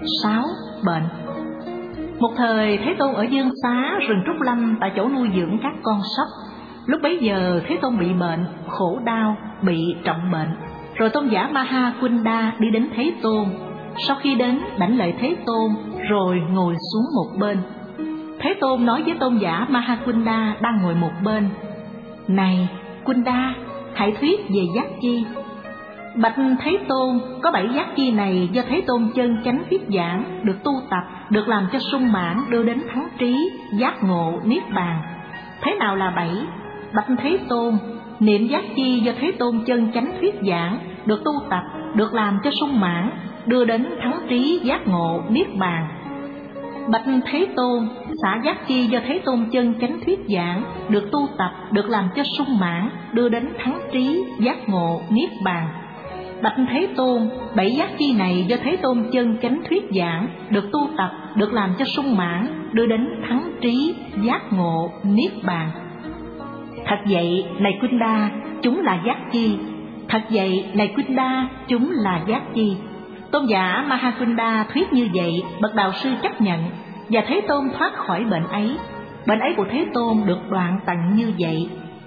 Sáu. Bệnh. Một thời Thế Tôn ở Dương Xá, rừng Trúc Lâm, tại chỗ nuôi dưỡng các con sóc. Lúc bấy giờ Thế Tôn bị bệnh, khổ đau, bị trọng bệnh. Rồi tôn giả Mahakunda đi đến Thế Tôn. Sau khi đến, đảnh lễ Thế Tôn, rồi ngồi xuống một bên. Thế Tôn nói với tôn giả Mahakunda đang ngồi một bên: Này Kunda, hãy thuyết về giác chi. Bạch Thế Tôn, có bảy giác chi này do Thế Tôn chân chánh thuyết giảng, được tu tập, được làm cho sung mãn, đưa đến thắng trí, giác ngộ, niết bàn. Thế nào là bảy? Bạch Thế Tôn, niệm giác chi do Thế Tôn chân chánh thuyết giảng, được tu tập, được làm cho sung mãn, đưa đến thắng trí, giác ngộ, niết bàn. Bạch Thế Tôn, xả giác chi do Thế Tôn chân chánh thuyết giảng, được tu tập, được làm cho sung mãn, đưa đến thắng trí, giác ngộ, niết bàn. Bạch Thế Tôn, bảy giác chi này do Thế Tôn chân chánh thuyết giảng, được tu tập, được làm cho sung mãn, đưa đến thắng trí, giác ngộ, niết bàn. Thật vậy, này Kunda, chúng là giác chi. Thật vậy, này Kunda, chúng là giác chi. Tôn giả Mahakunda thuyết như vậy, bậc đạo sư chấp nhận, và Thế Tôn thoát khỏi bệnh ấy. Bệnh ấy của Thế Tôn được đoạn tận như vậy.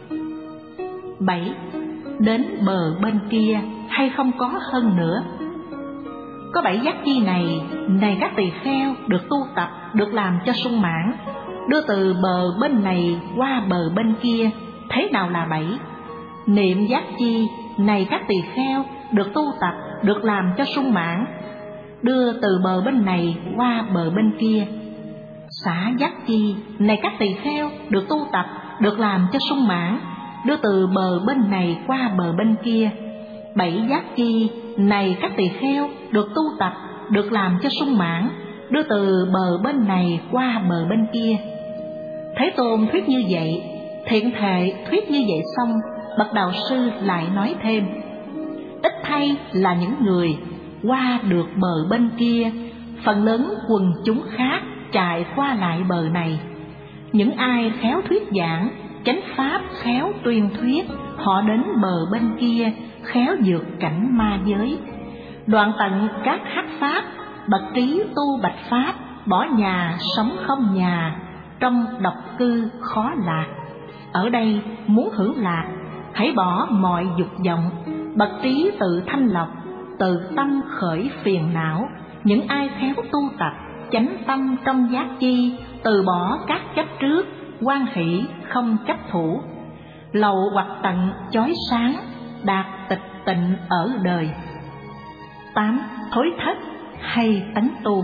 Bảy. Đến bờ bên kia hay không có hơn nữa. Có bảy giác chi này, này các tỳ kheo, được tu tập, được làm cho sung mãn, đưa từ bờ bên này qua bờ bên kia. Thế nào là bảy? Niệm giác chi, này các tỳ kheo, được tu tập, được làm cho sung mãn, đưa từ bờ bên này qua bờ bên kia. Xả giác chi, này các tỳ kheo, được tu tập, được làm cho sung mãn, đưa từ bờ bên này qua bờ bên kia. Bảy giác chi, này các tỳ kheo, được tu tập, được làm cho sung mãn, đưa từ bờ bên này qua bờ bên kia. Thế Tôn thuyết như vậy, thiện thệ thuyết như vậy xong, bậc đạo sư lại nói thêm: Ít thay là những người qua được bờ bên kia, phần lớn quần chúng khác chạy qua lại bờ này. Những ai khéo thuyết giảng, chánh pháp khéo tuyên thuyết, họ đến bờ bên kia, khéo vượt cảnh ma giới, đoạn tận các hắc pháp, bậc trí tu bạch pháp, bỏ nhà sống không nhà, trong độc cư khó lạc. Ở đây muốn hưởng lạc, hãy bỏ mọi dục vọng, bậc trí tự thanh lọc, tự tâm khởi phiền não. Những ai khéo tu tập, chánh tâm trong giác chi, từ bỏ các chấp trước, hoan hỷ không chấp thủ, lậu hoặc tận chói sáng, đạt tịch tịnh ở đời. Tám. Thối thất hay tấn tu.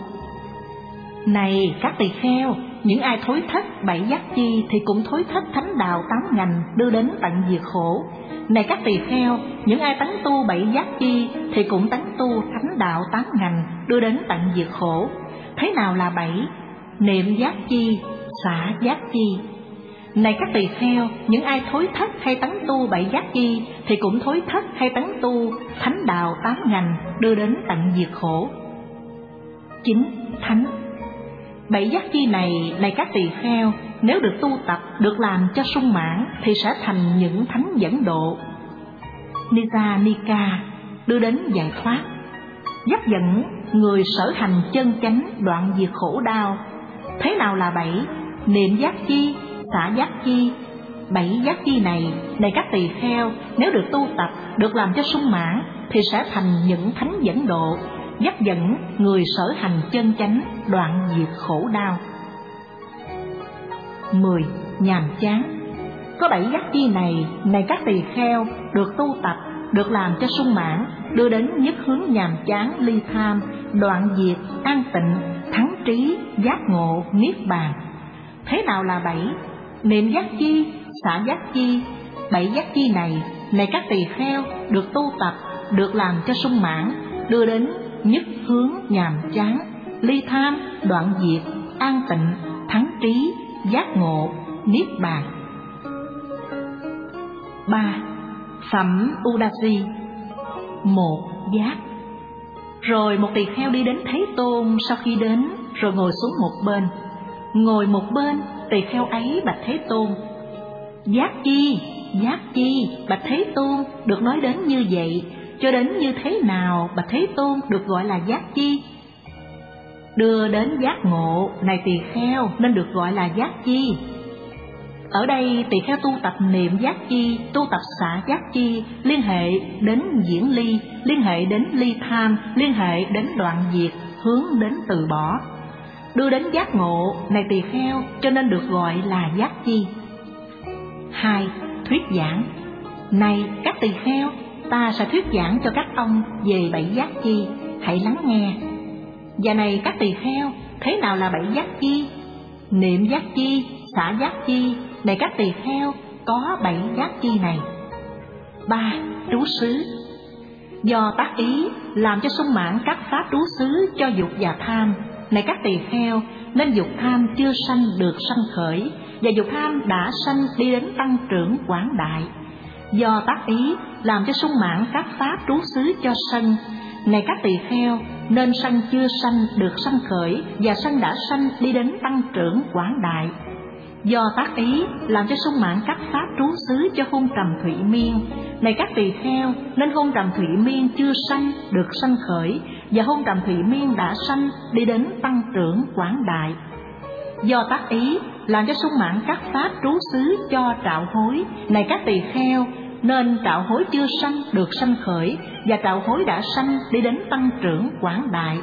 Này các tỳ kheo, những ai thối thất bảy giác chi thì cũng thối thất thánh đạo tám ngành, đưa đến tận diệt khổ. Này các tỳ kheo, những ai tấn tu bảy giác chi thì cũng tấn tu thánh đạo tám ngành, đưa đến tận diệt khổ. Thế nào là bảy? Niệm giác chi, xả giác chi. Này các tỳ kheo, những ai thối thất hay tấn tu bảy giác chi thì cũng thối thất hay tấn tu thánh đạo tám ngành, đưa đến tận diệt khổ. Chín. Thánh. Bảy giác chi này, này các tỳ kheo, nếu được tu tập, được làm cho sung mãn thì sẽ thành những thánh dẫn độ. Nija Nika, đưa đến giải thoát, dắt dẫn người sở hành chân chánh, đoạn diệt khổ đau. Thế nào là bảy? Niệm giác chi, xả giác chi. Bảy giác chi này, này các tỳ kheo, nếu được tu tập, được làm cho sung mãn thì sẽ thành những thánh dẫn độ, dắt dẫn người sở hành chân chánh, đoạn diệt khổ đau. Mười. Nhàm chán. Có bảy giác chi này, này các tỳ kheo, được tu tập, được làm cho sung mãn, đưa đến nhất hướng nhàm chán ly tham, đoạn diệt an tịnh, thắng trí, giác ngộ, niết bàn. Thế nào là bảy? Niệm giác chi, xả giác chi. Bảy giác chi này, này các tỳ kheo, được tu tập, được làm cho sung mãn, đưa đến nhất hướng nhàm chán, ly tham, đoạn diệt, an tịnh, thắng trí, giác ngộ, niết bàn. Ba. Phẩm Udazi. Một giác. Rồi một tỳ kheo đi đến Thế Tôn. Sau khi đến, rồi ngồi xuống một bên. Ngồi một bên, tỳ kheo ấy bạch Thế Tôn: Giác chi, giác chi, bạch Thế Tôn, được nói đến như vậy, cho đến như thế nào bạch Thế Tôn được gọi là giác chi? Đưa đến giác ngộ, này tỳ kheo, nên được gọi là giác chi. Ở đây tỳ kheo tu tập niệm giác chi, tu tập xả giác chi, liên hệ đến diễn ly, liên hệ đến ly tham, liên hệ đến đoạn diệt, hướng đến từ bỏ. Đưa đến giác ngộ, này tỳ kheo, cho nên được gọi là giác chi. Hai. Thuyết giảng. Này các tỳ kheo, ta sẽ thuyết giảng cho các ông về bảy giác chi, hãy lắng nghe. Và này các tỳ kheo, thế nào là bảy giác chi? Niệm giác chi, xả giác chi, này các tỳ kheo, có bảy giác chi này. Ba. Trú xứ. Do tác ý làm cho sung mãn các pháp trú xứ cho dục và tham, này các tỳ kheo, nên dục tham chưa sanh được sanh khởi, và dục tham đã sanh đi đến tăng trưởng quảng đại. Do tác ý làm cho sung mãn các pháp trú xứ cho sân, này các tỳ kheo, nên sân chưa sanh được sanh khởi, và sân đã sanh đi đến tăng trưởng quảng đại. Do tác ý làm cho sung mãn các pháp trú xứ cho hôn trầm thụy miên, này các tỳ kheo, nên hôn trầm thụy miên chưa sanh được sanh khởi, và hôn trầm thụy miên đã sanh đi đến tăng trưởng quảng đại. Do tác ý làm cho sung mãn các pháp trú xứ cho trạo hối, này các tỳ kheo, nên trạo hối chưa sanh được sanh khởi, và trạo hối đã sanh đi đến tăng trưởng quảng đại.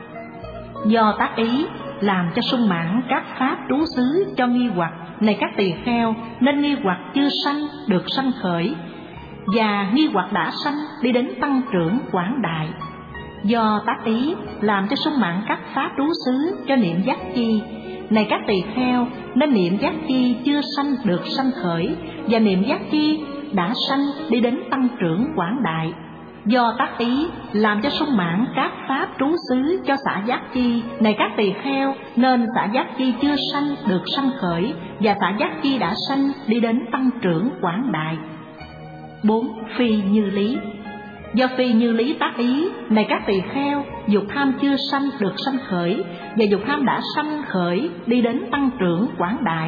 Do tác ý làm cho sung mãn các pháp trú xứ cho nghi hoặc, này các tỳ kheo, nên nghi hoặc chưa sanh được sanh khởi, và nghi hoặc đã sanh đi đến tăng trưởng quảng đại. Do tác ý làm cho sung mãn các pháp trú xứ cho niệm giác chi, này các tỳ kheo, nên niệm giác chi chưa sanh được sanh khởi, và niệm giác chi đã sanh đi đến tăng trưởng quảng đại. Do tác ý làm cho sung mãn các pháp trú xứ cho xả giác chi, này các tỳ kheo, nên xả giác chi chưa sanh được sanh khởi, và xả giác chi đã sanh đi đến tăng trưởng quảng đại. Bốn. Phi như lý. Do phi như lý tác ý, này các tỳ kheo, dục tham chưa sanh được sanh khởi, và dục tham đã sanh khởi đi đến tăng trưởng quảng đại.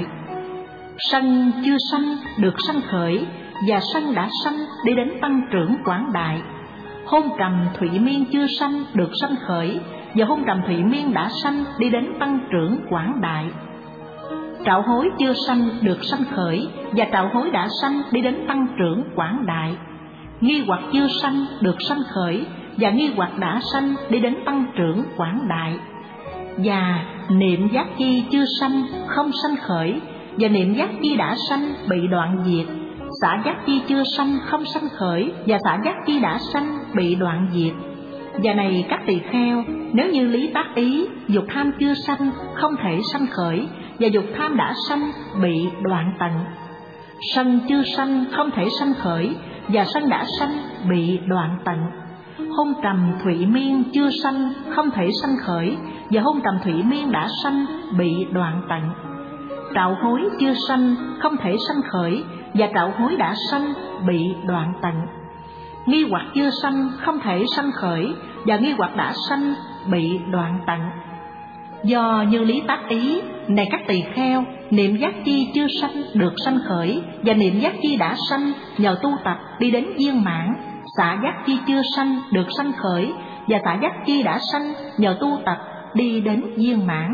Sân chưa sanh được sanh khởi, và sân đã sanh đi đến tăng trưởng quảng đại. Hôn trầm thụy miên chưa sanh được sanh khởi, và hôn trầm thụy miên đã sanh đi đến tăng trưởng quảng đại. Trạo hối chưa sanh được sanh khởi, và trạo hối đã sanh đi đến tăng trưởng quảng đại. Nghi hoặc chưa sanh được sanh khởi, và nghi hoặc đã sanh đi đến tăng trưởng quảng đại. Và niệm giác chi chưa sanh không sanh khởi, và niệm giác chi đã sanh bị đoạn diệt. Xả giác chi chưa sanh không sanh khởi, và xả giác chi đã sanh bị đoạn diệt. Và này các tỳ kheo, nếu như lý tác ý, dục tham chưa sanh không thể sanh khởi, và dục tham đã sanh bị đoạn tận. Sân chưa sanh không thể sanh khởi, và sân đã sanh bị đoạn tận. Hôn trầm thụy miên chưa sanh không thể sanh khởi, và hôn trầm thụy miên đã sanh bị đoạn tận. Trạo hối chưa sanh không thể sanh khởi, và trạo hối đã sanh bị đoạn tận. Nghi hoặc chưa sanh không thể sanh khởi, và nghi hoặc đã sanh bị đoạn tận. Do như lý tác ý, này các tỳ kheo, niệm giác chi chưa sanh được sanh khởi, và niệm giác chi đã sanh nhờ tu tập đi đến viên mãn. Xả giác chi chưa sanh được sanh khởi, và xả giác chi đã sanh nhờ tu tập đi đến viên mãn.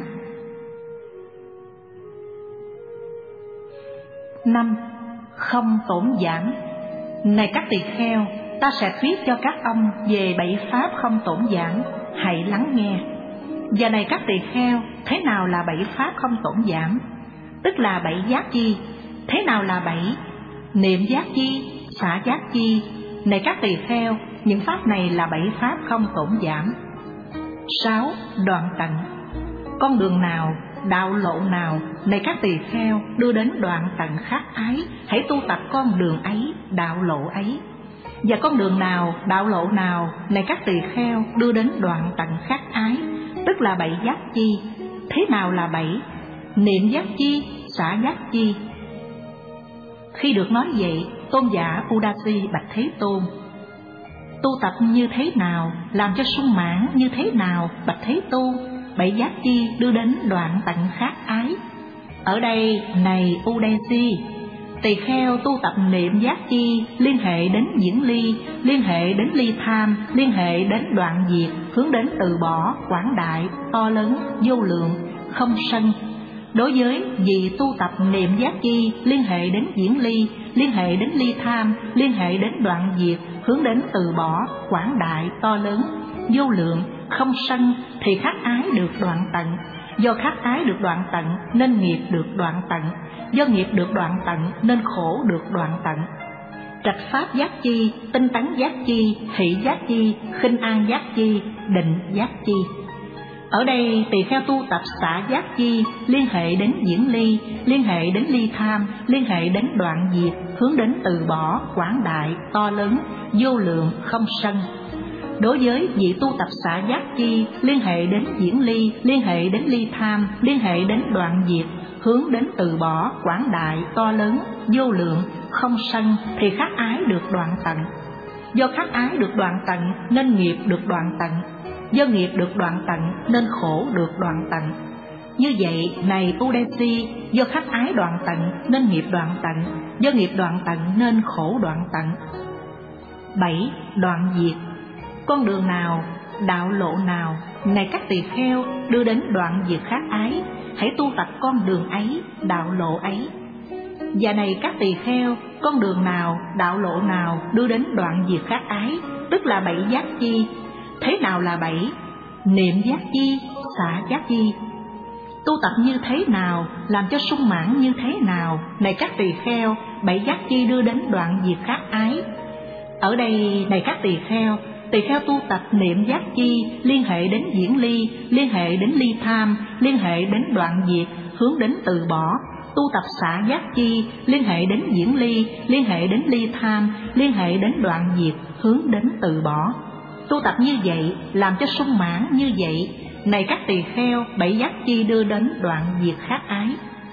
Năm. Không tổn giảm. Này các tỳ kheo, ta sẽ thuyết cho các ông về bảy pháp không tổn giảm, hãy lắng nghe. Và này các tỳ kheo, thế nào là bảy pháp không tổn giảm? Tức là bảy giác chi. Thế nào là bảy? Niệm giác chi, xả giác chi. Này các tỳ kheo, những pháp này là bảy pháp không tổn giảm. Sáu. Đoạn tận. Con đường nào, đạo lộ nào, này các tỳ kheo, đưa đến đoạn tận khát ái, hãy tu tập con đường ấy, đạo lộ ấy. Và con đường nào, đạo lộ nào, này các tỳ kheo, đưa đến đoạn tận khát ái, tức là bảy giác chi. Thế nào là bảy? Niệm giác chi, xả giác chi. Khi được nói vậy, tôn giả Udasi bạch Thế Tôn: tu tập như thế nào, làm cho sung mãn như thế nào, bạch Thế Tôn? Bảy giác chi đưa đến đoạn tận khát ái. Ở đây, này Udasi, tỳ kheo tu tập niệm giác chi liên hệ đến diễn ly, liên hệ đến ly tham, liên hệ đến đoạn diệt, hướng đến từ bỏ quảng đại to lớn vô lượng không sân. Đối với vị tu tập niệm giác chi liên hệ đến diễn ly, liên hệ đến ly tham, liên hệ đến đoạn diệt, hướng đến từ bỏ quảng đại to lớn vô lượng không sân, thì khắc ái được đoạn tận. Do khắc ái được đoạn tận nên nghiệp được đoạn tận, do nghiệp được đoạn tận nên khổ được đoạn tận. Trạch pháp giác chi, tinh tấn giác chi, hỷ giác chi, khinh an giác chi, định giác chi. Ở đây tỳ kheo tu tập xả giác chi liên hệ đến diễn ly, liên hệ đến ly tham, liên hệ đến đoạn diệt, hướng đến từ bỏ quảng đại to lớn vô lượng không sân. Đối với vị tu tập xả giác chi liên hệ đến diễn ly, liên hệ đến ly tham, liên hệ đến đoạn diệt, hướng đến từ bỏ quảng đại to lớn vô lượng không sân, thì khắc ái được đoạn tận. Do khắc ái được đoạn tận nên nghiệp được đoạn tận, do nghiệp được đoạn tận nên khổ được đoạn tận. Như vậy này Udasi, do khắc ái đoạn tận nên nghiệp đoạn tận, do nghiệp đoạn tận nên khổ đoạn tận. Bảy. Đoạn diệt. Con đường nào, đạo lộ nào, này các tỳ kheo, đưa đến đoạn diệt khắc ái, hãy tu tập con đường ấy, đạo lộ ấy. Và này các tỳ kheo, con đường nào, đạo lộ nào đưa đến đoạn diệt khắc ái, tức là bảy giác chi. Thế nào là bảy? Niệm giác chi, xả giác chi. Tu tập như thế nào, làm cho sung mãn như thế nào, này các tỳ kheo, bảy giác chi đưa đến đoạn diệt khắc ái. Ở đây, này các tỳ kheo, tỳ kheo tu tập niệm giác chi liên hệ đến diễn ly, liên hệ đến ly tham, liên hệ đến đoạn diệt, hướng đến từ bỏ. Tu tập xả giác chi liên hệ đến diễn ly, liên hệ đến ly tham, liên hệ đến đoạn diệt, hướng đến từ bỏ. Tu tập như vậy, làm cho sung mãn như vậy, này các tỳ kheo, bảy giác chi đưa đến đoạn diệt khắc ái.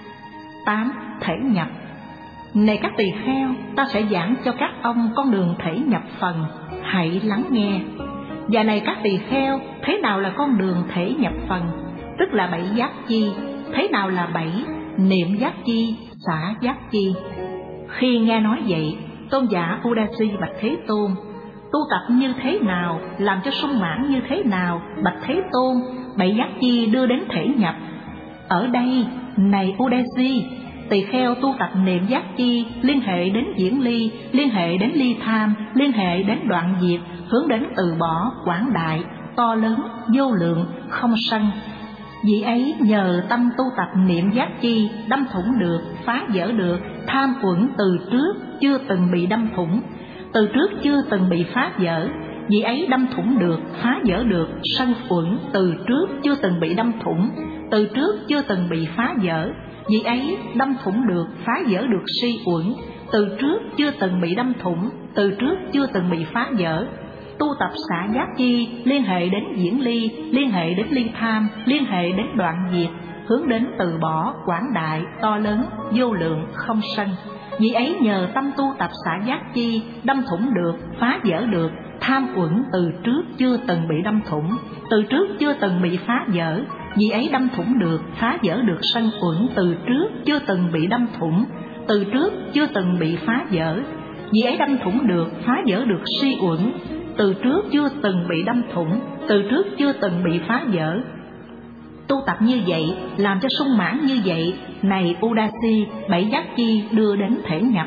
Tám. Thể nhập. Này các tỳ kheo, ta sẽ giảng cho các ông con đường thể nhập phần, hãy lắng nghe. Và này các tỳ kheo, thế nào là con đường thể nhập phần, tức là bảy giác chi. Thế nào là bảy? Niệm giác chi, xả giác chi. Khi nghe nói vậy, tôn giả Udasi bạch Thế Tôn: tu tập như thế nào, làm cho sung mãn như thế nào, bạch Thế Tôn, bảy giác chi đưa đến thể nhập. Ở đây, này Udasi, tỳ kheo tu tập niệm giác chi liên hệ đến diễn ly, liên hệ đến ly tham, liên hệ đến đoạn diệt, hướng đến từ bỏ quảng đại to lớn vô lượng không sân. Vì ấy nhờ tâm tu tập niệm giác chi đâm thủng được, phá vỡ được tham uẩn từ trước chưa từng bị đâm thủng, từ trước chưa từng bị phá vỡ. Vì ấy đâm thủng được, phá vỡ được sân uẩn từ trước chưa từng bị đâm thủng, từ trước chưa từng bị phá vỡ. Vì ấy đâm thủng được, phá vỡ được si uẩn, từ trước chưa từng bị đâm thủng, từ trước chưa từng bị phá vỡ. Tu tập xả giác chi liên hệ đến diễn ly, liên hệ đến ly tham, liên hệ đến đoạn diệt, hướng đến từ bỏ quảng đại to lớn vô lượng không sân. Vì ấy nhờ tâm tu tập xả giác chi đâm thủng được, phá vỡ được tham uẩn từ trước chưa từng bị đâm thủng, từ trước chưa từng bị phá vỡ. Vì ấy đâm thủng được, phá vỡ được sân uẩn từ trước chưa từng bị đâm thủng, từ trước chưa từng bị phá vỡ. Vì ấy đâm thủng được, phá vỡ được si uẩn, từ trước chưa từng bị đâm thủng, từ trước chưa từng bị phá vỡ. Tu tập như vậy, làm cho sung mãn như vậy, này Udasi, bảy giác chi đưa đến thể nhập.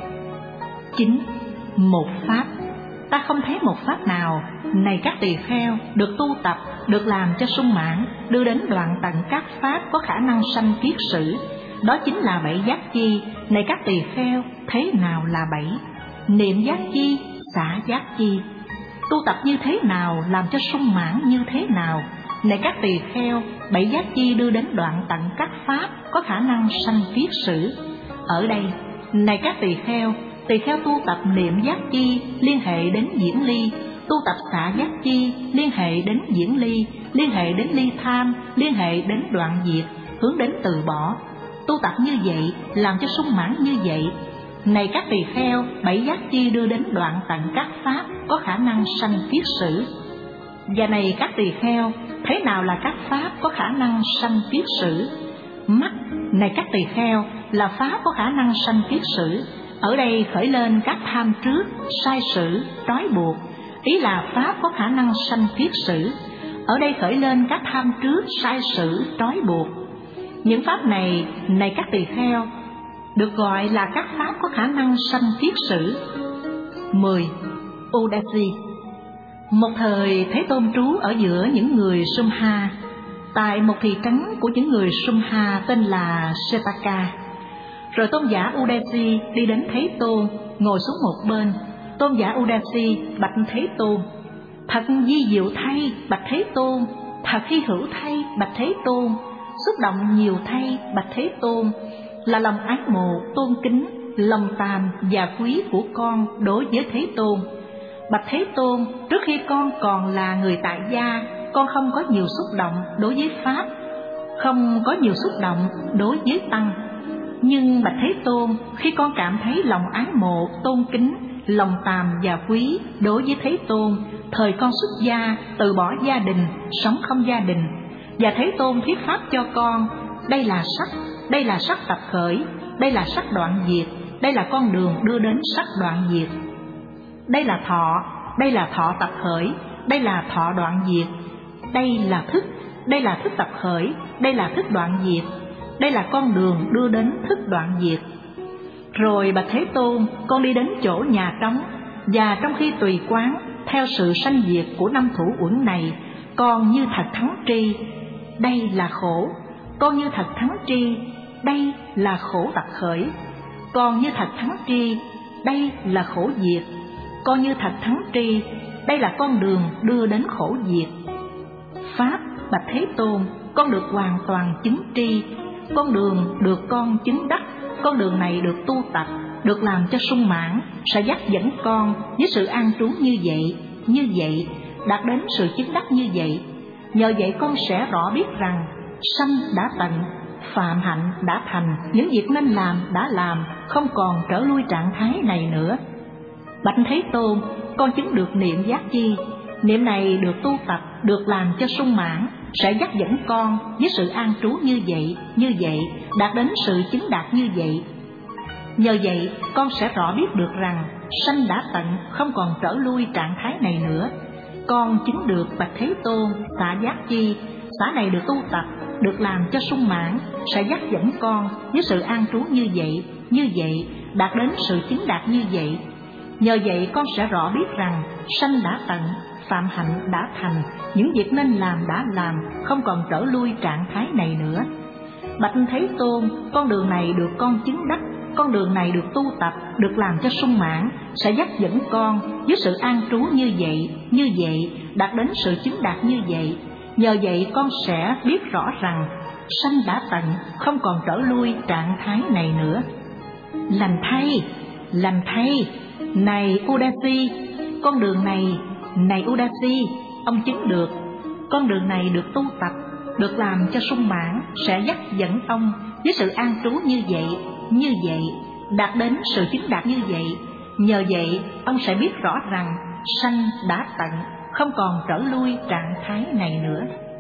Chín. Một pháp. Ta không thấy một pháp nào, này các tỳ kheo, được tu tập, được làm cho sung mãn, đưa đến đoạn tận các pháp có khả năng sanh kiết sử. Đó chính là bảy giác chi, này các tỳ kheo, thế nào là bảy? Niệm giác chi, xả giác chi. Tu tập như thế nào, làm cho sung mãn như thế nào, này các tỳ kheo, bảy giác chi đưa đến đoạn tận các pháp có khả năng sanh kiết sử. Ở đây, này các tỳ kheo, tỳ kheo tu tập niệm giác chi liên hệ đến diễn ly, tu tập xả giác chi liên hệ đến diễn ly, liên hệ đến ly tham, liên hệ đến đoạn diệt, hướng đến từ bỏ. Tu tập như vậy, làm cho sung mãn như vậy, này các tỳ kheo, bảy giác chi đưa đến đoạn tận các pháp có khả năng sanh kiết sử. Và này các tỳ kheo, thế nào là các pháp có khả năng sanh kiết sử? Mắt, này các tỳ kheo, là pháp có khả năng sanh kiết sử. Ở đây khởi lên các tham trước, sai sử, trói buộc. ý là pháp có khả năng sanh kiết sử. Ở đây khởi lên các tham trước, sai sử, trói buộc. Những pháp này, này các tỳ kheo, được gọi là các pháp có khả năng sanh kiết sử. Mười. Udasi. Một thời Thế Tôn trú ở giữa những người Sumha, tại một thị trấn của những người Sumha tên là Setaka. Rồi tôn giả Udasi đi đến Thế Tôn, ngồi xuống một bên. Tôn giả Udasi bạch Thế Tôn: thật vi diệu thay, bạch Thế Tôn, thật hy hữu thay, bạch Thế Tôn, xúc động nhiều thay, bạch Thế Tôn, là lòng ái mộ, tôn kính, lòng tàm và quý của con đối với Thế Tôn. Bạch Thế Tôn, trước khi con còn là người tại gia, con không có nhiều xúc động đối với pháp, không có nhiều xúc động đối với tăng. Nhưng bạch Thế Tôn, khi con cảm thấy lòng ái mộ, tôn kính, lòng tàm và quý đối với Thế Tôn, thời con xuất gia, từ bỏ gia đình, sống không gia đình, và Thế Tôn thuyết pháp cho con: đây là sắc, đây là sắc tập khởi, đây là sắc đoạn diệt, đây là con đường đưa đến sắc đoạn diệt. Đây là thọ, đây là thọ tập khởi, đây là thọ đoạn diệt. Đây là thức, đây là thức tập khởi, đây là thức đoạn diệt. Đây là con đường đưa đến thức đoạn diệt. Rồi bạch Thế Tôn, con đi đến chỗ nhà trống, và trong khi tùy quán theo sự sanh diệt của năm thủ uẩn này, con như thật thắng tri, đây là khổ. Con như thật thắng tri, đây là khổ tập khởi. Con như thật thắng tri, đây là khổ diệt. Con như thật thắng tri, đây là con đường đưa đến khổ diệt. Pháp bạch Thế Tôn, con được hoàn toàn chứng tri. Con đường được con chứng đắc, con đường này được tu tập, được làm cho sung mãn, sẽ dắt dẫn con với sự an trú như vậy, như vậy, đạt đến sự chứng đắc như vậy. Nhờ vậy con sẽ rõ biết rằng sanh đã tận, phạm hạnh đã thành, những việc nên làm đã làm, không còn trở lui trạng thái này nữa. Bạch Thế Tôn, con chứng được niệm giác chi. Niệm này được tu tập, được làm cho sung mãn, sẽ dắt dẫn con với sự an trú như vậy, như vậy, đạt đến sự chứng đạt như vậy. Nhờ vậy con sẽ rõ biết được rằng sanh đã tận, không còn trở lui trạng thái này nữa. Con chứng được bạch Thế Tôn xả giác chi. Xả này được tu tập, được làm cho sung mãn, sẽ dắt dẫn con với sự an trú như vậy, như vậy, đạt đến sự chứng đạt như vậy. Nhờ vậy con sẽ rõ biết rằng sanh đã tận, phạm hạnh đã thành, những việc nên làm đã làm, không còn trở lui trạng thái này nữa. Bạch Thế Tôn, con đường này được con chứng đắc, con đường này được tu tập, được làm cho sung mãn, sẽ dắt dẫn con với sự an trú như vậy, như vậy, đạt đến sự chứng đạt như vậy. Nhờ vậy con sẽ biết rõ rằng sanh đã tận, không còn trở lui trạng thái này nữa. Lành thay, lành thay, này Udasi, con đường này, này Udasi, ông chứng được. Con đường này được tu tập, được làm cho sung mãn, sẽ dắt dẫn ông với sự an trú như vậy, như vậy, đạt đến sự chứng đạt như vậy. Nhờ vậy ông sẽ biết rõ rằng sanh đã tận, không còn trở lui trạng thái này nữa.